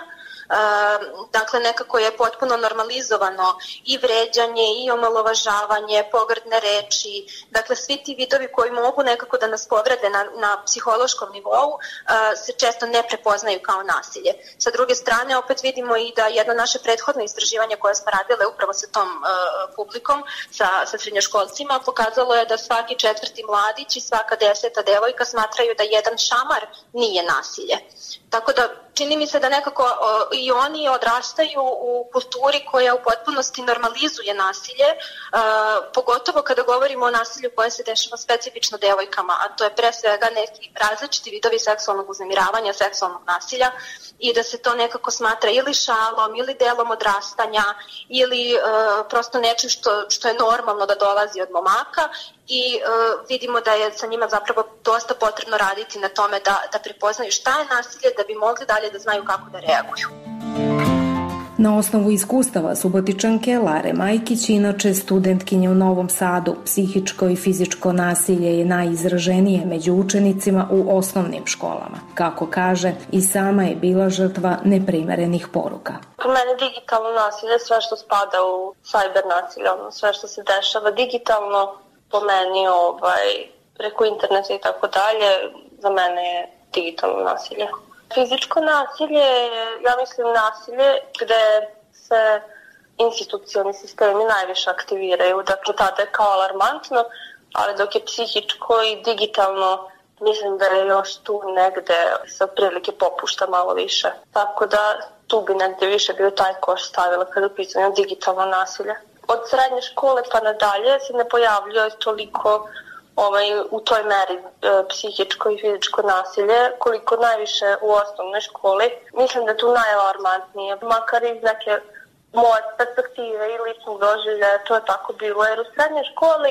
Dakle, nekako je potpuno normalizovano i vređanje i omalovažavanje, pogrdne reči, dakle svi ti vidovi koji mogu nekako da nas povrede na psihološkom nivou se često ne prepoznaju kao nasilje. Sa druge strane, opet vidimo i da jedno naše prethodno istraživanje koje smo radile upravo sa tom publikom, sa srednjoškolcima, pokazalo je da svaki 4. mladić i svaka 10. devojka smatraju da jedan šamar nije nasilje. Tako da čini mi se da nekako i oni odrastaju u kulturi koja u potpunosti normalizuje nasilje, pogotovo kada govorimo o nasilju koje se dešava specifično devojkama, a to je pre svega neki različiti vidovi seksualnog uznemiravanja, seksualnog nasilja, i da se to nekako smatra ili šalom, ili delom odrastanja, ili prosto nečim što je normalno da dolazi od momaka, i vidimo da je sa njima zapravo dosta potrebno raditi na tome da prepoznaju šta je nasilje, da bi mogli dalje da znaju kako da reaguju. Na osnovu iskustava Subotičanke Lare Majkić, inače studentkinje u Novom Sadu, psihičko i fizičko nasilje je najizraženije među učenicima u osnovnim školama. Kako kaže, i sama je bila žrtva neprimerenih poruka. Po mene digitalno nasilje je sve što spada u cyber nasilje, sve što se dešava digitalno, po meni preko interneta i tako dalje, za mene je digitalno nasilje. Fizičko nasilje je, ja mislim, nasilje gde se institucionalni sistemi najviše aktiviraju, dakle tada je kao alarmantno, ali dok je psihičko i digitalno, mislim da je još tu negde se otprilike popušta malo više. Tako da tu bi negde više bio taj koš stavila kada je u pitanju digitalno nasilje. Od srednje škole pa nadalje se ne pojavljuje toliko u toj meri psihičko i fizičko nasilje, koliko najviše u osnovnoj školi. Mislim da je tu najalarmantnije, makar iz neke moje perspektive i ličnog doživljaja, to je tako bilo. Jer u srednjoj školi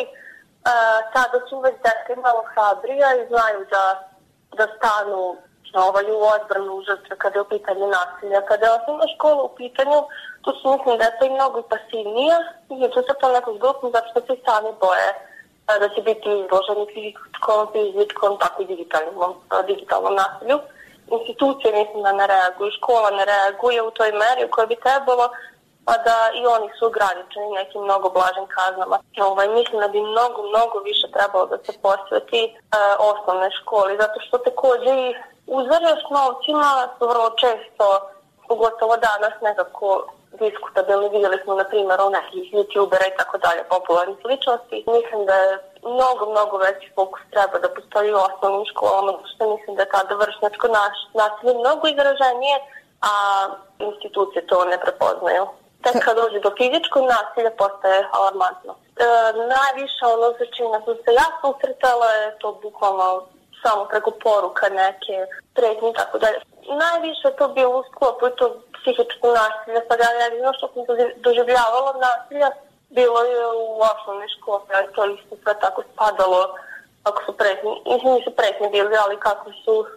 sada su već deca malo hrabrija i znaju da stanu u odbranu žrtve kada je u pitanju nasilja. Kada je osnovna škola u pitanju, tu su mislim deca i mnogo pasivnija i tu se to nekog grupno zato što se sami boje da će biti izloženi fizičkom, tako i digitalnom nasilju. Institucije mislim da ne reaguju, škola ne reaguje u toj meri u kojoj bi trebalo, pa da i oni su ograničeni nekim mnogo blažim kaznama. Mislim da bi mnogo više trebalo da se posveti osnovnoj školi, zato što takođe i uzore s novcima su vrlo često, pogotovo danas, nekako diskutabilni. Vidjeli smo, na primjer, nekih youtubera i tako dalje, popularnih ličnosti. Mislim da je mnogo veći fokus treba da postoji u osnovnim školama, što mislim da je tada vršnjačko nasilje mnogo izraženije, a institucije to ne prepoznaju. Tek kad dođe do fizičkog nasilja postaje alarmantno. Najviše za čime sam se ja susretala je to bukvalno samo preko poruka neke pretnje i tako dalje. Najviše to bilo u sklopu i to psihičko nasilje, sad ja jedino što sam doživljavala nasilja bilo je u osnovnoj školi, ali to isto sve tako spadalo, ako su pretnje, nisu pretnje bili, ali kako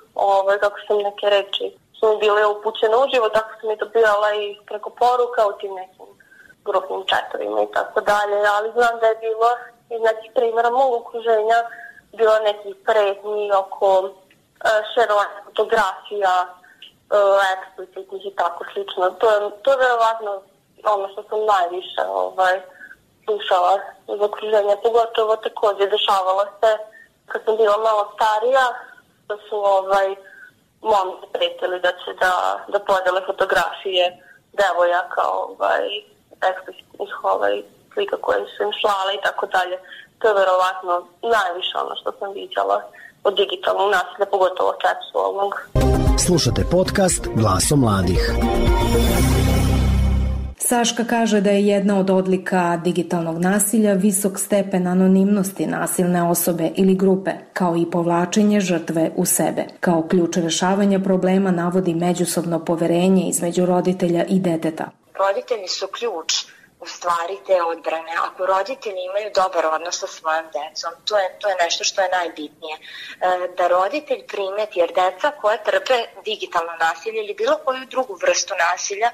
su neke reči su mi bile upućene uživo, tako sam i dobijala i preko poruka u tim nekim grupnim chatovima i tako dalje, ali znam da je bilo iz nekih primjera mog okruženja bilo nekih pretnji oko šerovanja fotografija, eksplicitnih i tako slično. To je verovatno ono što sam najviše slušala iz okruženja, pogotovo takođe dešavalo se kad sam bila malo starija, da su momci pretili da će da podele fotografije devojaka, eksplicitnih slika koje su im slale i tako dalje. To je verovatno najviše ono što sam viđala od digitalnog nasilja, pogotovo seksualnog. Slušate podcast Glaso mladih. Saška kaže da je jedna od odlika digitalnog nasilja visok stepen anonimnosti nasilne osobe ili grupe, kao i povlačenje žrtve u sebe. Kao ključ rešavanja problema navodi međusobno poverenje između roditelja i deteta. Roditelji su ključ u stvari te odbrane. Ako roditelji imaju dobar odnos sa svojom decom, to je nešto što je najbitnije. Da roditelj primeti, jer deca koja trpe digitalno nasilje ili bilo koju drugu vrstu nasilja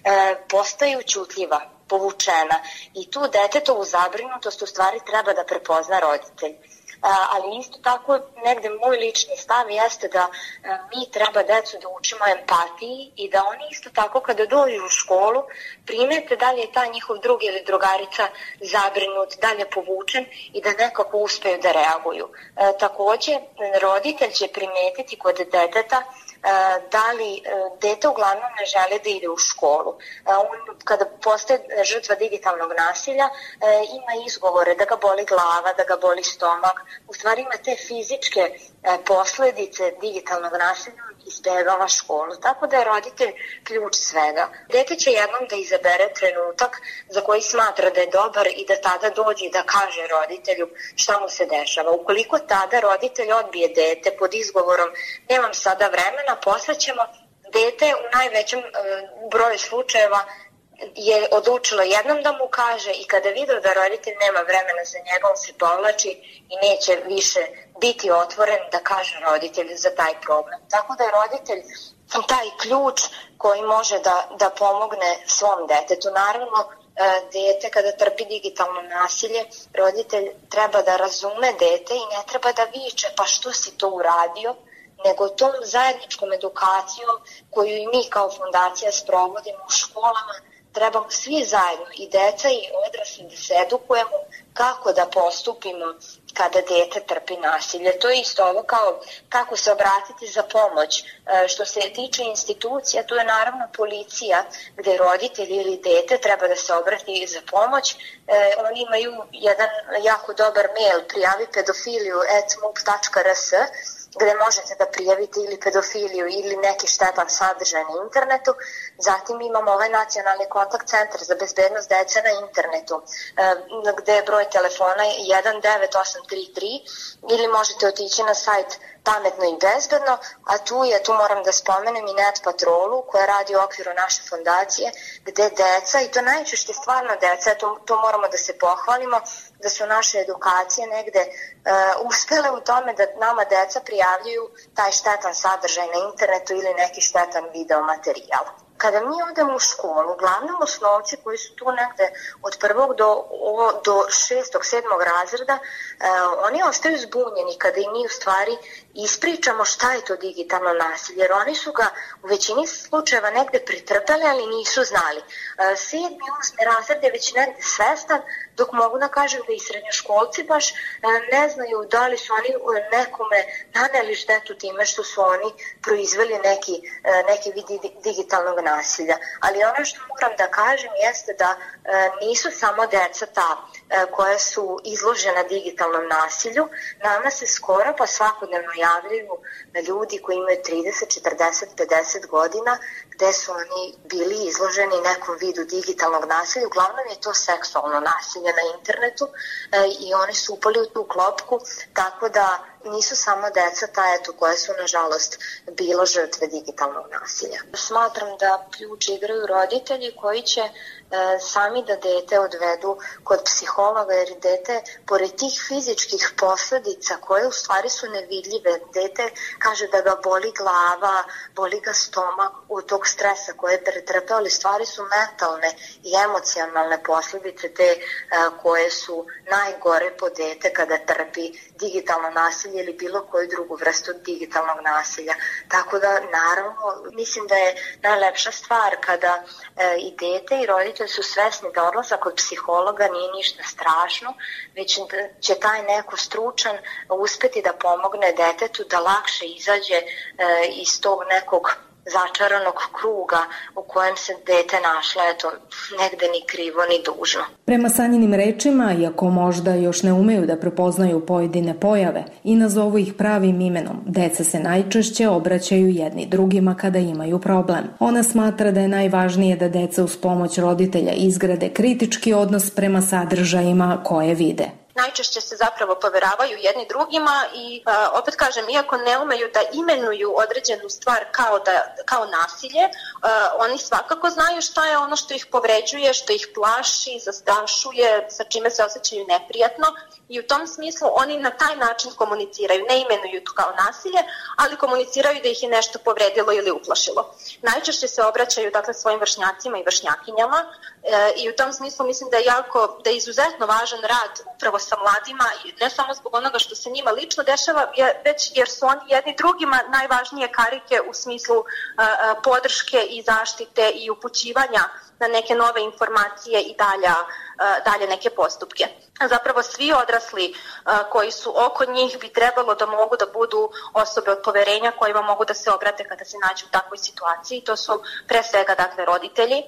postaju ćutljiva, povučena i tu detetovu zabrinutost u stvari treba da prepozna roditelj. Ali isto tako negde moj lični stav jeste da mi treba decu da učimo empatiji i da oni isto tako kada dođu u školu primete da li je ta njihov drug ili drugarica zabrinut, da li je povučen i da nekako uspeju da reaguju. Takođe, roditelj će primetiti kod deteta da li dete uglavnom ne žele da ide u školu. On, kada postaje žrtva digitalnog nasilja, ima izgovore da ga boli glava, da ga boli stomak. U stvari ima te fizičke posledice digitalnog nasilja, izbegava školu. Tako da je roditelj ključ svega. Dete će jednom da izabere trenutak za koji smatra da je dobar i da tada dođe i da kaže roditelju šta mu se dešava. Ukoliko tada roditelj odbije dete pod izgovorom nemam sada vremena, posvećemo, dete u najvećem broju slučajeva je odlučilo jednom da mu kaže i kada vidio da roditelj nema vremena za njega, on se povlači i neće više biti otvoren da kaže roditelju za taj problem. Tako da je roditelj taj ključ koji može da pomogne svom detetu. Naravno, dete kada trpi digitalno nasilje, roditelj treba da razume dete i ne treba da viče pa što si to uradio, nego tom zajedničkom edukacijom koju i mi kao fondacija sprovodimo u školama, trebamo svi zajedno, i deca i odrasli, da se edukujemo kako da postupimo kada dete trpi nasilje. To je isto ovo kao kako se obratiti za pomoć. Što se tiče institucija, to je naravno policija, gde roditelj ili dete treba da se obrati za pomoć. Oni imaju jedan jako dobar mail, prijavi pedofiliju @mup.rs, gde možete da prijavite ili pedofiliju ili neki štetan sadržaj na internetu. Zatim imamo ovaj nacionalni kontakt centar za bezbednost dece na internetu, gde je broj telefona 19833 ili možete otići na sajt Pametno i bezbedno, a tu moram da spomenem i Net patrolu koja radi u okviru naše fondacije, gde deca, i to najčešće stvarno deca, to moramo da se pohvalimo, da su naše edukacije negde uspele u tome da nama deca prijavljuju taj štetan sadržaj na internetu ili neki štetan video materijal. Kada mi odemo u školu, uglavnom osnovci koji su tu negde od 1. do 6. 7. razreda, oni ostaju zbunjeni kada im mi u stvari ispričamo šta je to digitalno nasilje, jer oni su ga u većini slučajeva negde pretrpeli, ali nisu znali. 7. i 8. razred je već negde svestan, dok mogu da kažem da i srednjoškolci baš ne znaju da li su oni nekome naneli štetu time što su oni proizveli neki vid digitalnog nasilja. Ali ono što moram da kažem jeste da nisu samo deca ta koja su izložena digitalnom nasilju. Nama se skoro pa svakodnevno javljaju ljudi koji imaju 30, 40, 50 godina gde su oni bili izloženi nekom vidu digitalnog nasilja. Uglavnom je to seksualno nasilje na internetu i oni su upali u tu klopku, tako da nisu samo deca koja su nažalost bilo žrtve digitalnog nasilja. Smatram da ključ igraju roditelji koji će sami da dete odvedu kod psihologa, jer dete, pored tih fizičkih posledica koje u stvari su nevidljive, dete kaže da ga boli glava, boli ga stomak od tog stresa koje je pretrpeo, ali stvari su mentalne i emocionalne posledice te koje su najgore po dete kada trpi digitalno nasilje ili bilo koju drugu vrstu digitalnog nasilja. Tako da, naravno, mislim da je najlepša stvar kada i dete i roditelj su svesni da odlazak kod psihologa nije ništa strašno, već će taj neko stručan uspeti da pomogne detetu da lakše izađe iz tog nekog začaranog kruga u kojem se dete našla, negde ni krivo ni dužno. Prema Sanjinim rečima, iako možda još ne umeju da prepoznaju pojedine pojave i nazovu ih pravim imenom, deca se najčešće obraćaju jedni drugima kada imaju problem. Ona smatra da je najvažnije da deca uz pomoć roditelja izgrade kritički odnos prema sadržajima koje vide. Najčešće se zapravo poveravaju jedni drugima i opet kažem, iako ne umeju da imenuju određenu stvar kao nasilje, oni svakako znaju šta je ono što ih povređuje, što ih plaši, zastrašuje, sa čime se osjećaju neprijatno i u tom smislu oni na taj način komuniciraju, ne imenuju to kao nasilje, ali komuniciraju da ih je nešto povredilo ili uplašilo. Najčešće se obraćaju svojim vršnjacima i vršnjakinjama i u tom smislu mislim da je izuzetno važan rad upravo sa mladima, ne samo zbog onoga što se njima lično dešava, već jer su oni jedni drugima najvažnije karike u smislu podrške i zaštite i upućivanja na neke nove informacije i dalje neke postupke. Zapravo svi odrasli koji su oko njih bi trebalo da mogu da budu osobe od poverenja kojima mogu da se obrate kada se nađu u takvoj situaciji. To su pre svega roditelji,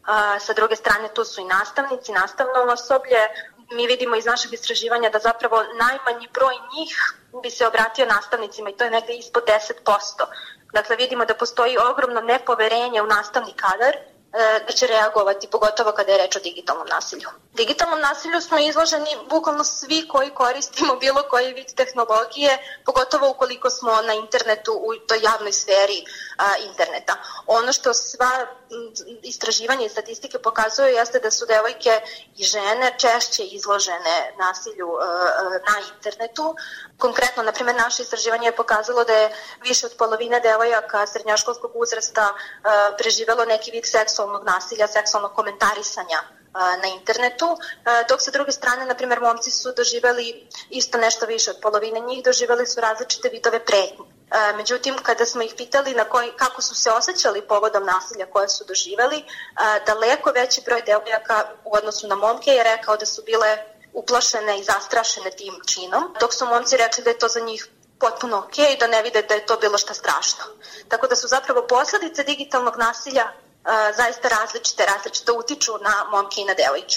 sa druge strane tu su i nastavnici, nastavno osoblje. Mi vidimo iz našeg istraživanja da zapravo najmanji broj njih bi se obratio nastavnicima i to je negde ispod 10%. Dakle, vidimo da postoji ogromno nepoverenje u nastavni kadar da će reagovati, pogotovo kada je reč o digitalnom nasilju. Digitalnom nasilju smo izloženi bukvalno svi koji koristimo bilo koji vid tehnologije, pogotovo ukoliko smo na internetu u toj javnoj sferi interneta. Ono što sva istraživanja i statistike pokazuju jeste da su devojke i žene češće izložene nasilju na internetu. Konkretno, na primjer, naše istraživanje je pokazalo da je više od polovine devojaka srednjoškolskog uzrasta preživelo neki vid seksualnog nasilja, seksualnog komentarisanja na internetu, dok sa druge strane, na primjer, momci su doživeli isto nešto više od polovine njih, doživeli su različite vidove pretnje. Međutim, kada smo ih pitali kako su se osjećali povodom nasilja koje su doživeli, daleko veći broj devojaka u odnosu na momke je rekao da su bile uplašene i zastrašene tim činom, dok su momci rekli da je to za njih potpuno okej, da ne vide da je to bilo šta strašno. Tako da su zapravo posledice digitalnog nasilja zaista različite utiču na momke i na devojke.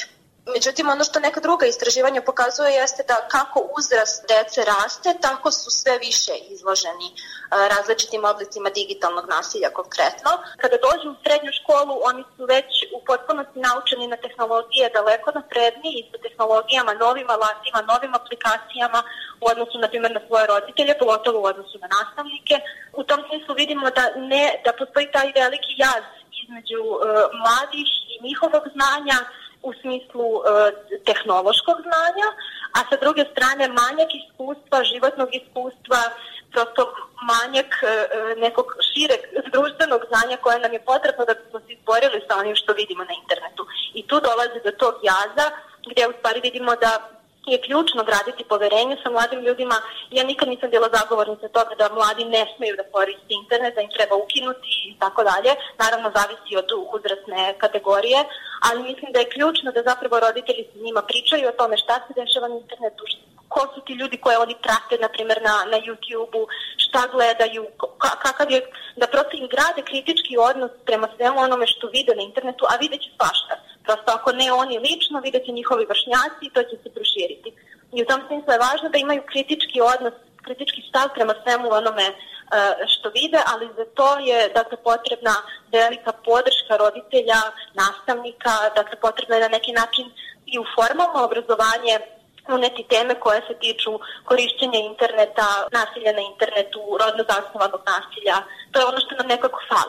Međutim, ono što neka druga istraživanja pokazuje jeste da kako uzrast dece raste, tako su sve više izloženi različitim oblicima digitalnog nasilja konkretno. Kada dođu u srednju školu, oni su već u potpunosti naučeni na tehnologije daleko napredniji i sa tehnologijama, novim alatima, novim aplikacijama u odnosu, na primjer, na svoje roditelje, pogotovo u odnosu na nastavnike. U tom smislu vidimo da postoji taj veliki jaz između mladih i njihovog znanja u smislu tehnološkog znanja, a sa druge strane manjak iskustva, životnog iskustva, prosto manjak nekog šireg društvenog znanja koje nam je potrebno da bismo se izborili sa onim što vidimo na internetu. I tu dolazi do tog jaza gdje u stvari vidimo da je ključno graditi poverenje sa mladim ljudima. Ja nikad nisam bila zagovornica toga da mladi ne smeju da koriste internet, da im treba ukinuti i tako dalje. Naravno, zavisi od uzrasne kategorije, ali mislim da je ključno da zapravo roditelji s njima pričaju o tome šta se dešava na internetu, ko su ti ljudi koje oni prate, na primjer, na YouTube-u, šta gledaju, kakav je, da prosto im grade kritički odnos prema svemu onome što vide na internetu, a vidjet će svašta. Prosto ako ne oni lično, vidjet će njihovi vršnjaci i to će se proširiti. I u tom smislu je važno da imaju kritički odnos, kritički stav prema svemu onome što vide, ali za to je potrebna velika podrška roditelja, nastavnika, potrebno je na neki način i u formalno obrazovanje uneti teme koje se tiču korišćenja interneta, nasilja na internetu, rodno zasnovanog nasilja. To je ono što nam nekako fale.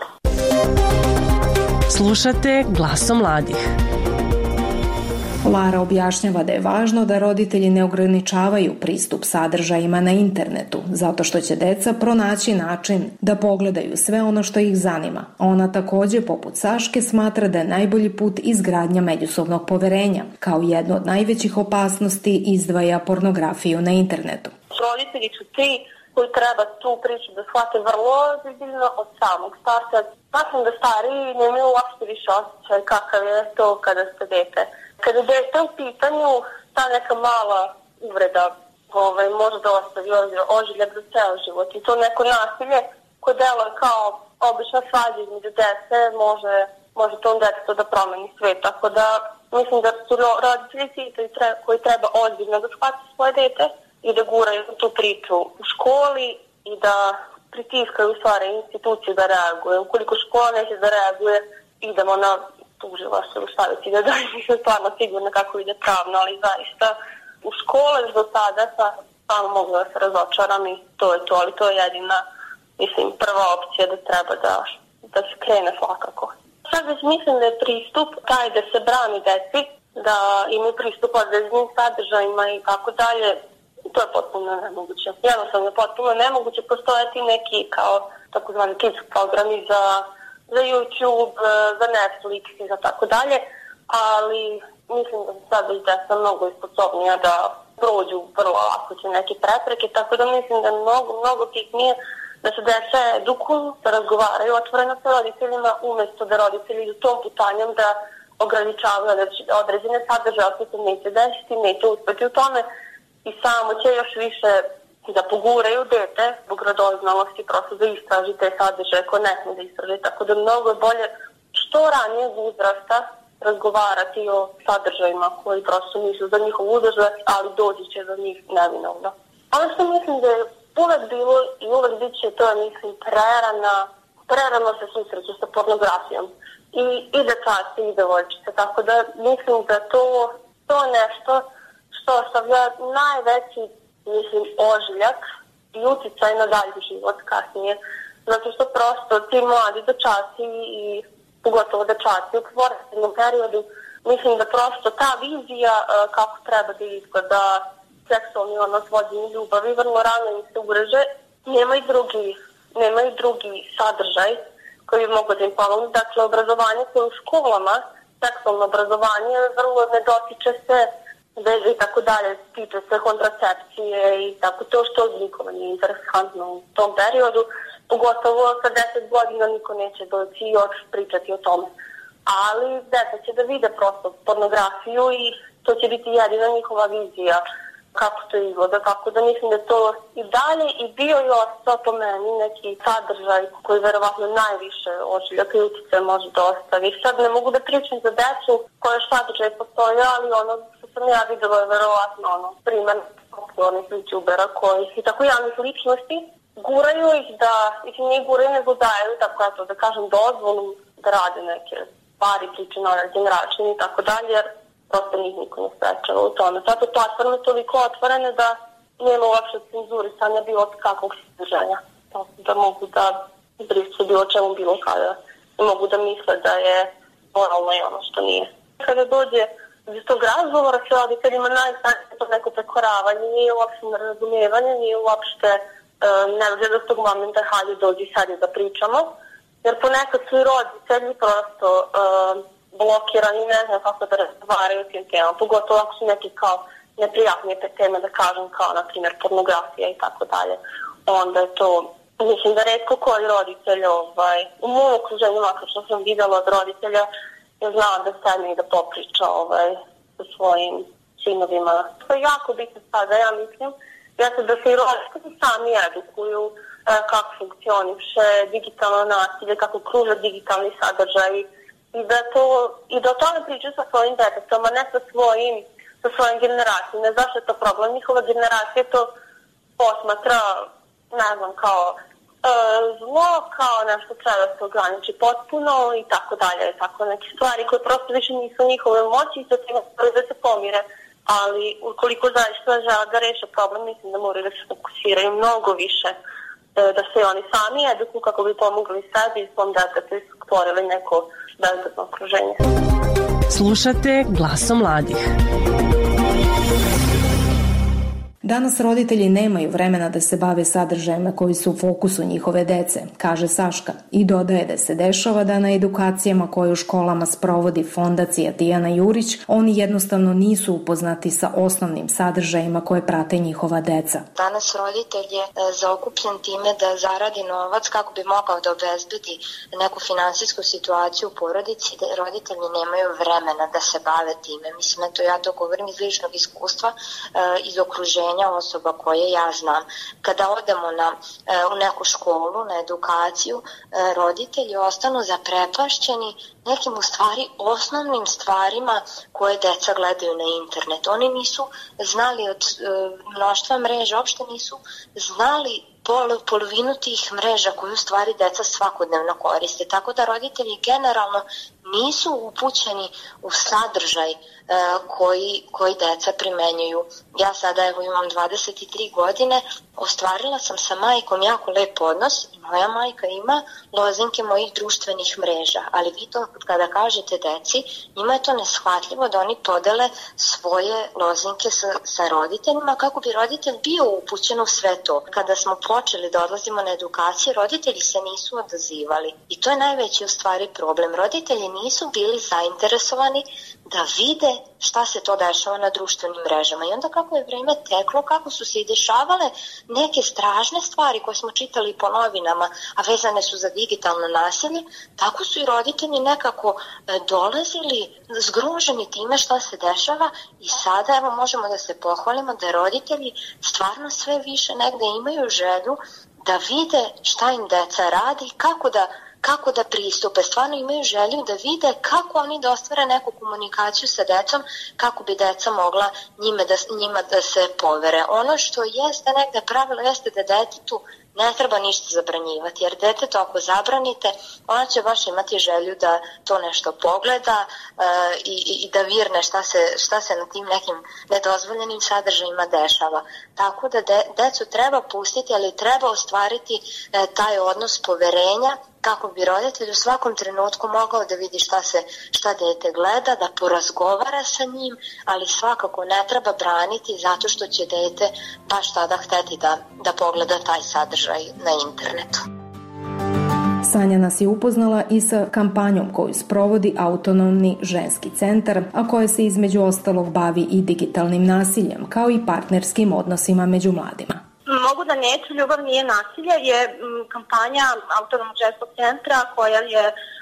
Slušate Glasom mladih. Lara objašnjava da je važno da roditelji ne ograničavaju pristup sadržajima na internetu, zato što će deca pronaći način da pogledaju sve ono što ih zanima. Ona takođe, poput Saške, smatra da je najbolji put izgradnja međusobnog poverenja. Kao jednu od najvećih opasnosti izdvaja pornografiju na internetu. Roditelji su ti koji treba tu priču da shvate vrlo ozbiljno od samog starta. Mislim da stariji nemaju uopšte više osjećaj kakav je to kada ste dete. Kada dete u pitanju, ta neka mala uvreda može da ostavi ožiljak za ceo život. I to neko nasilje koje deluje kao obična svađa između dece može tom detetu da promeni svet. Tako da mislim da su roditelji ti koji treba ozbiljno da shvate svoje dete i da guraju tu priču u školi i da pritiskaju u stvari instituciju da reaguje. Ukoliko škola neće da reaguje, idemo na tužilaštvo ili staviti da nisam stvarno sigurna kako ide pravno, ali zaista u škole do sada stvarno mogu da se razočaram i to je to, ali to je jedina, prva opcija da treba da se krene svakako. Sad već mislim da je pristup taj da se brani deci, da imaju pristup određenim sadržajima i tako dalje. To je potpuno nemoguće. Jednostavno je potpuno nemoguće. Postojati neki kao takozvani kids programi za YouTube, za Netflix i za tako dalje, ali mislim da se sad već deca mnogo sposobnija da prođu vrlo lako će neke prepreke, tako da mislim da je mnogo bitnije da se deca edukuju, da razgovaraju otvoreno sa roditeljima, umjesto da roditelji idu tom putanjem da ograničavaju određene sadržaje, ako se neće desiti, neće uspeti u tome i samo će još više da poguraju dete zbog radoznalosti, prosto da istraži te sadržaje koje ne smije da istraži. Tako da mnogo je bolje što ranije uzrasta razgovarati o sadržajima koji prosto nisu za njihov uzrast, ali dođi će do njih nevinovno. Ono što mislim da je uvek bilo i uvek bit će, to je prerano se susreće sa pornografijom. I dečaci i devojčice. Tako da mislim da to je nešto što ostavlja najveći ožiljak i uticaj na dalji život kasnije. Zato što prosto ti mladi dečaci i pogotovo dečaci u površenom periodu, mislim da prosto ta vizija kako treba da izgleda seksualni odnos, vođenje ljubavi, vrlo rano im se ureže, nemaju drugi sadržaj koji bi mogu da im pomoći. Dakle, obrazovanje koje u školama, seksualno obrazovanje, vrlo ne dotiče se veze i tako dalje, tiče se kontracepcije i tako to što nikome nije interesantno u tom periodu, pogotovo sa 10 godina niko neće doći i još pričati o tome. Ali deca će da vide prosto pornografiju i to će biti jedina njihova vizija kako to izgleda, tako da mislim da to i dalje i bio i ostao po meni neki sadržaj koji verovatno najviše ožiljaka i uticaja može da ostavi. Sad ne mogu da pričam za decu koje sadržaj postoje, ali ono što sam ja videla je verovatno primer popularnih youtubera koji i tako javnih ličnosti guraju ih da, ne guraju nego daju, tako ja to da kažem, dozvolu da rade neke stvari, priče na određen način i tako dalje, jer prosto njih niko ne sprečava u tome. Zato platforme toliko otvorene da nema uopšte cenzurisanja bilo kakvog sadržaja. Da mogu da brišu bilo čemu bilo kada. I mogu da misle da je moralno i ono što nije. Kada dođe iz tog razgovora sa roditeljima najstanje to neko prekoravanje, nije uopšte nerazumijevanje, nije uopšte ne dođe do tog momenta hajde dođi sad da pričamo. Jer ponekad su i roditelji prosto blokirani, ne znam kako da razgovaraju tim temama, pogotovo ako su neki kao neprijatnije te teme, da kažem, kao na primjer pornografija i tako dalje. Onda je to, mislim da retko koji roditelj u mom okruženju, makar što sam videla od roditelja, je znala da sedne i da popriča sa svojim sinovima. To je jako bitno sada, ja mislim, da se i roditelji sami edukuju kako funkcioniše digitalno nasilje, kako kruže digitalni sadržaj i da o tome pričaju sa svojim detetom, a ne sa svojim generacijom. Ne zašto je to problem, njihova generacija to posmatra, ne znam, kao zlo, kao nešto treba da se ograniči potpuno i tako dalje, tako neke stvari koje prosto više nisu njihove moći i da se pomire. Ali ukoliko zaista žele da reše problem, mislim da moraju da se fokusiraju mnogo više, da se oni sami edukuju kako bi pomogli sebi i svom detetu i stvorili neko bezbedno okruženje. Slušate Glasom mladih. Danas roditelji nemaju vremena da se bave sadržajima koji su u fokusu njihove dece, kaže Saška, i dodaje da se dešava da na edukacijama koje u školama sprovodi Fondacija Dijana Jurić, oni jednostavno nisu upoznati sa osnovnim sadržajima koje prate njihova deca. Danas roditelj je zaokupljen time da zaradi novac kako bi mogao da obezbedi neku finansijsku situaciju u porodici, da roditelji nemaju vremena da se bave time. Mislim, ja to govorim iz ličnog iskustva, iz okruženja osoba koje ja znam. Kada odemo u neku školu, na edukaciju, roditelji ostanu zaprepašćeni nekim u stvari osnovnim stvarima koje deca gledaju na internet. Oni nisu znali od mnoštva mreža, uopšte nisu znali polovinu tih mreža koju u stvari deca svakodnevno koriste. Tako da roditelji generalno nisu upućeni u sadržaj koji deca primenjuju. Ja sada imam 23 godine, ostvarila sam sa majkom jako lep odnos i moja majka ima lozinke mojih društvenih mreža, ali vi to kada kažete deci, njima je to neshvatljivo da oni podele svoje lozinke sa roditeljima kako bi roditelj bio upućen u sve to. Kada smo počeli da odlazimo na edukacije, roditelji se nisu odazivali i to je najveći u stvari problem. Roditelji nisu bili zainteresovani da vide šta se to dešava na društvenim mrežama. I onda kako je vreme teklo, kako su se i dešavale neke strašne stvari koje smo čitali po novinama, a vezane su za digitalno nasilje, tako su i roditelji nekako dolazili zgroženi time šta se dešava i sada možemo da se pohvalimo da roditelji stvarno sve više negde imaju želju da vide šta im deca radi i kako da pristupe. Stvarno imaju želju da vide kako oni da ostvare neku komunikaciju sa decom, kako bi deca mogla njima da se povere. Ono što jeste negde pravilo jeste da detetu ne treba ništa zabranjivati, jer detetu ako zabranite, ona će baš imati želju da to nešto pogleda i da virne šta se na tim nekim nedozvoljenim sadržajima dešava. Tako da decu treba pustiti, ali treba ostvariti taj odnos poverenja kako bi roditelj u svakom trenutku mogao da vidi šta dete gleda, da porazgovara sa njim, ali svakako ne treba braniti zato što će dete baš tada hteti da pogleda taj sadržaj na internetu. Sanja nas je upoznala i sa kampanjom koju sprovodi Autonomni ženski centar, a koja se između ostalog bavi i digitalnim nasiljem, kao i partnerskim odnosima među mladima. Mogu da neću, ljubav nije nasilje je kampanja Autonomnog ženskog centra koja je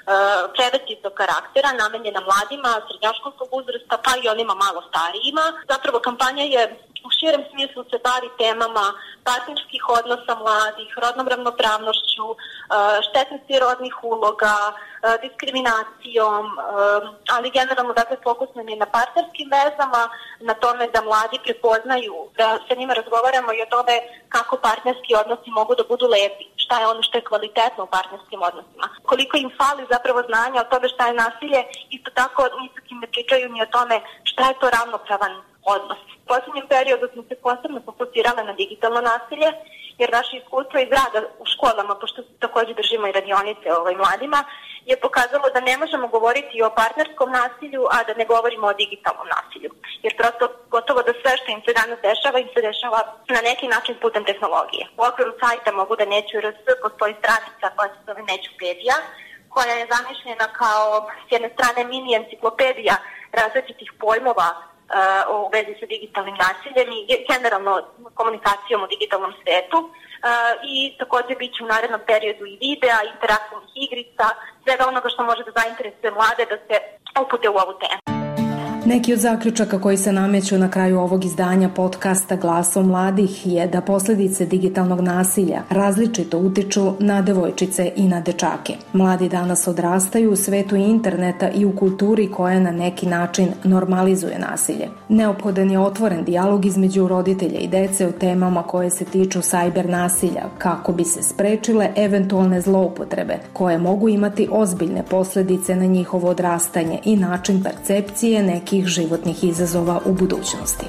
preventivnog karaktera, namenjena mladima, srednjoškolskog uzrasta, pa i onima malo starijima. Zapravo kampanja je u širem smislu se bavi temama partnerskih odnosa mladih, rodnom ravnopravnošću, štetnosti rodnih uloga, diskriminacijom, ali generalno dakle fokus nam je na partnerskim vezama, na tome da mladi prepoznaju, da sa njima razgovaramo i o tome kako partnerski odnosi mogu da budu lepi, šta je ono što je kvalitetno u partnerskim odnosima. Koliko im fali zapravo znanja o tome šta je nasilje, isto tako nisakim ne pričaju ni o tome šta je to ravnopravan odnos. U posljednjem periodu smo se posebno fokusirale na digitalno nasilje, jer naše iskustvo iz rada u školama, pošto također držimo i radionice mladima, je pokazalo da ne možemo govoriti o partnerskom nasilju, a da ne govorimo o digitalnom nasilju. Jer prosto gotovo da sve što im se danas dešava, im se dešava na neki način putem tehnologije. U okviru sajta Mogu da neću RS postoji stranica koja se zove Nećupedija, koja je zamišljena kao s jedne strane mini enciklopedija različitih pojmova u vezi sa digitalnim nasiljem i generalno komunikacijom u digitalnom svetu. I također bit će u narednom periodu i videa, interaktivnih igrica, svega onoga što može da zainteresuje mlade da se upute u ovu temu. Neki od zaključaka koji se nameću na kraju ovog izdanja podcasta Glasom mladih je da posljedice digitalnog nasilja različito utiču na devojčice i na dečake. Mladi danas odrastaju u svetu interneta i u kulturi koja na neki način normalizuje nasilje. Neophodan je otvoren dijalog između roditelja i dece o temama koje se tiču sajber nasilja kako bi se sprečile eventualne zloupotrebe koje mogu imati ozbiljne posljedice na njihovo odrastanje i način percepcije nekih životnih izazova u budućnosti.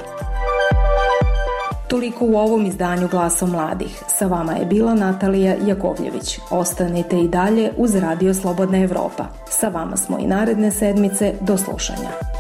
Toliko u ovom izdanju Glasom mladih. Sa vama je bila Natalija Jakovljević. Ostanite i dalje uz Radio Slobodna Evropa. Sa vama smo i naredne sedmice. Do slušanja.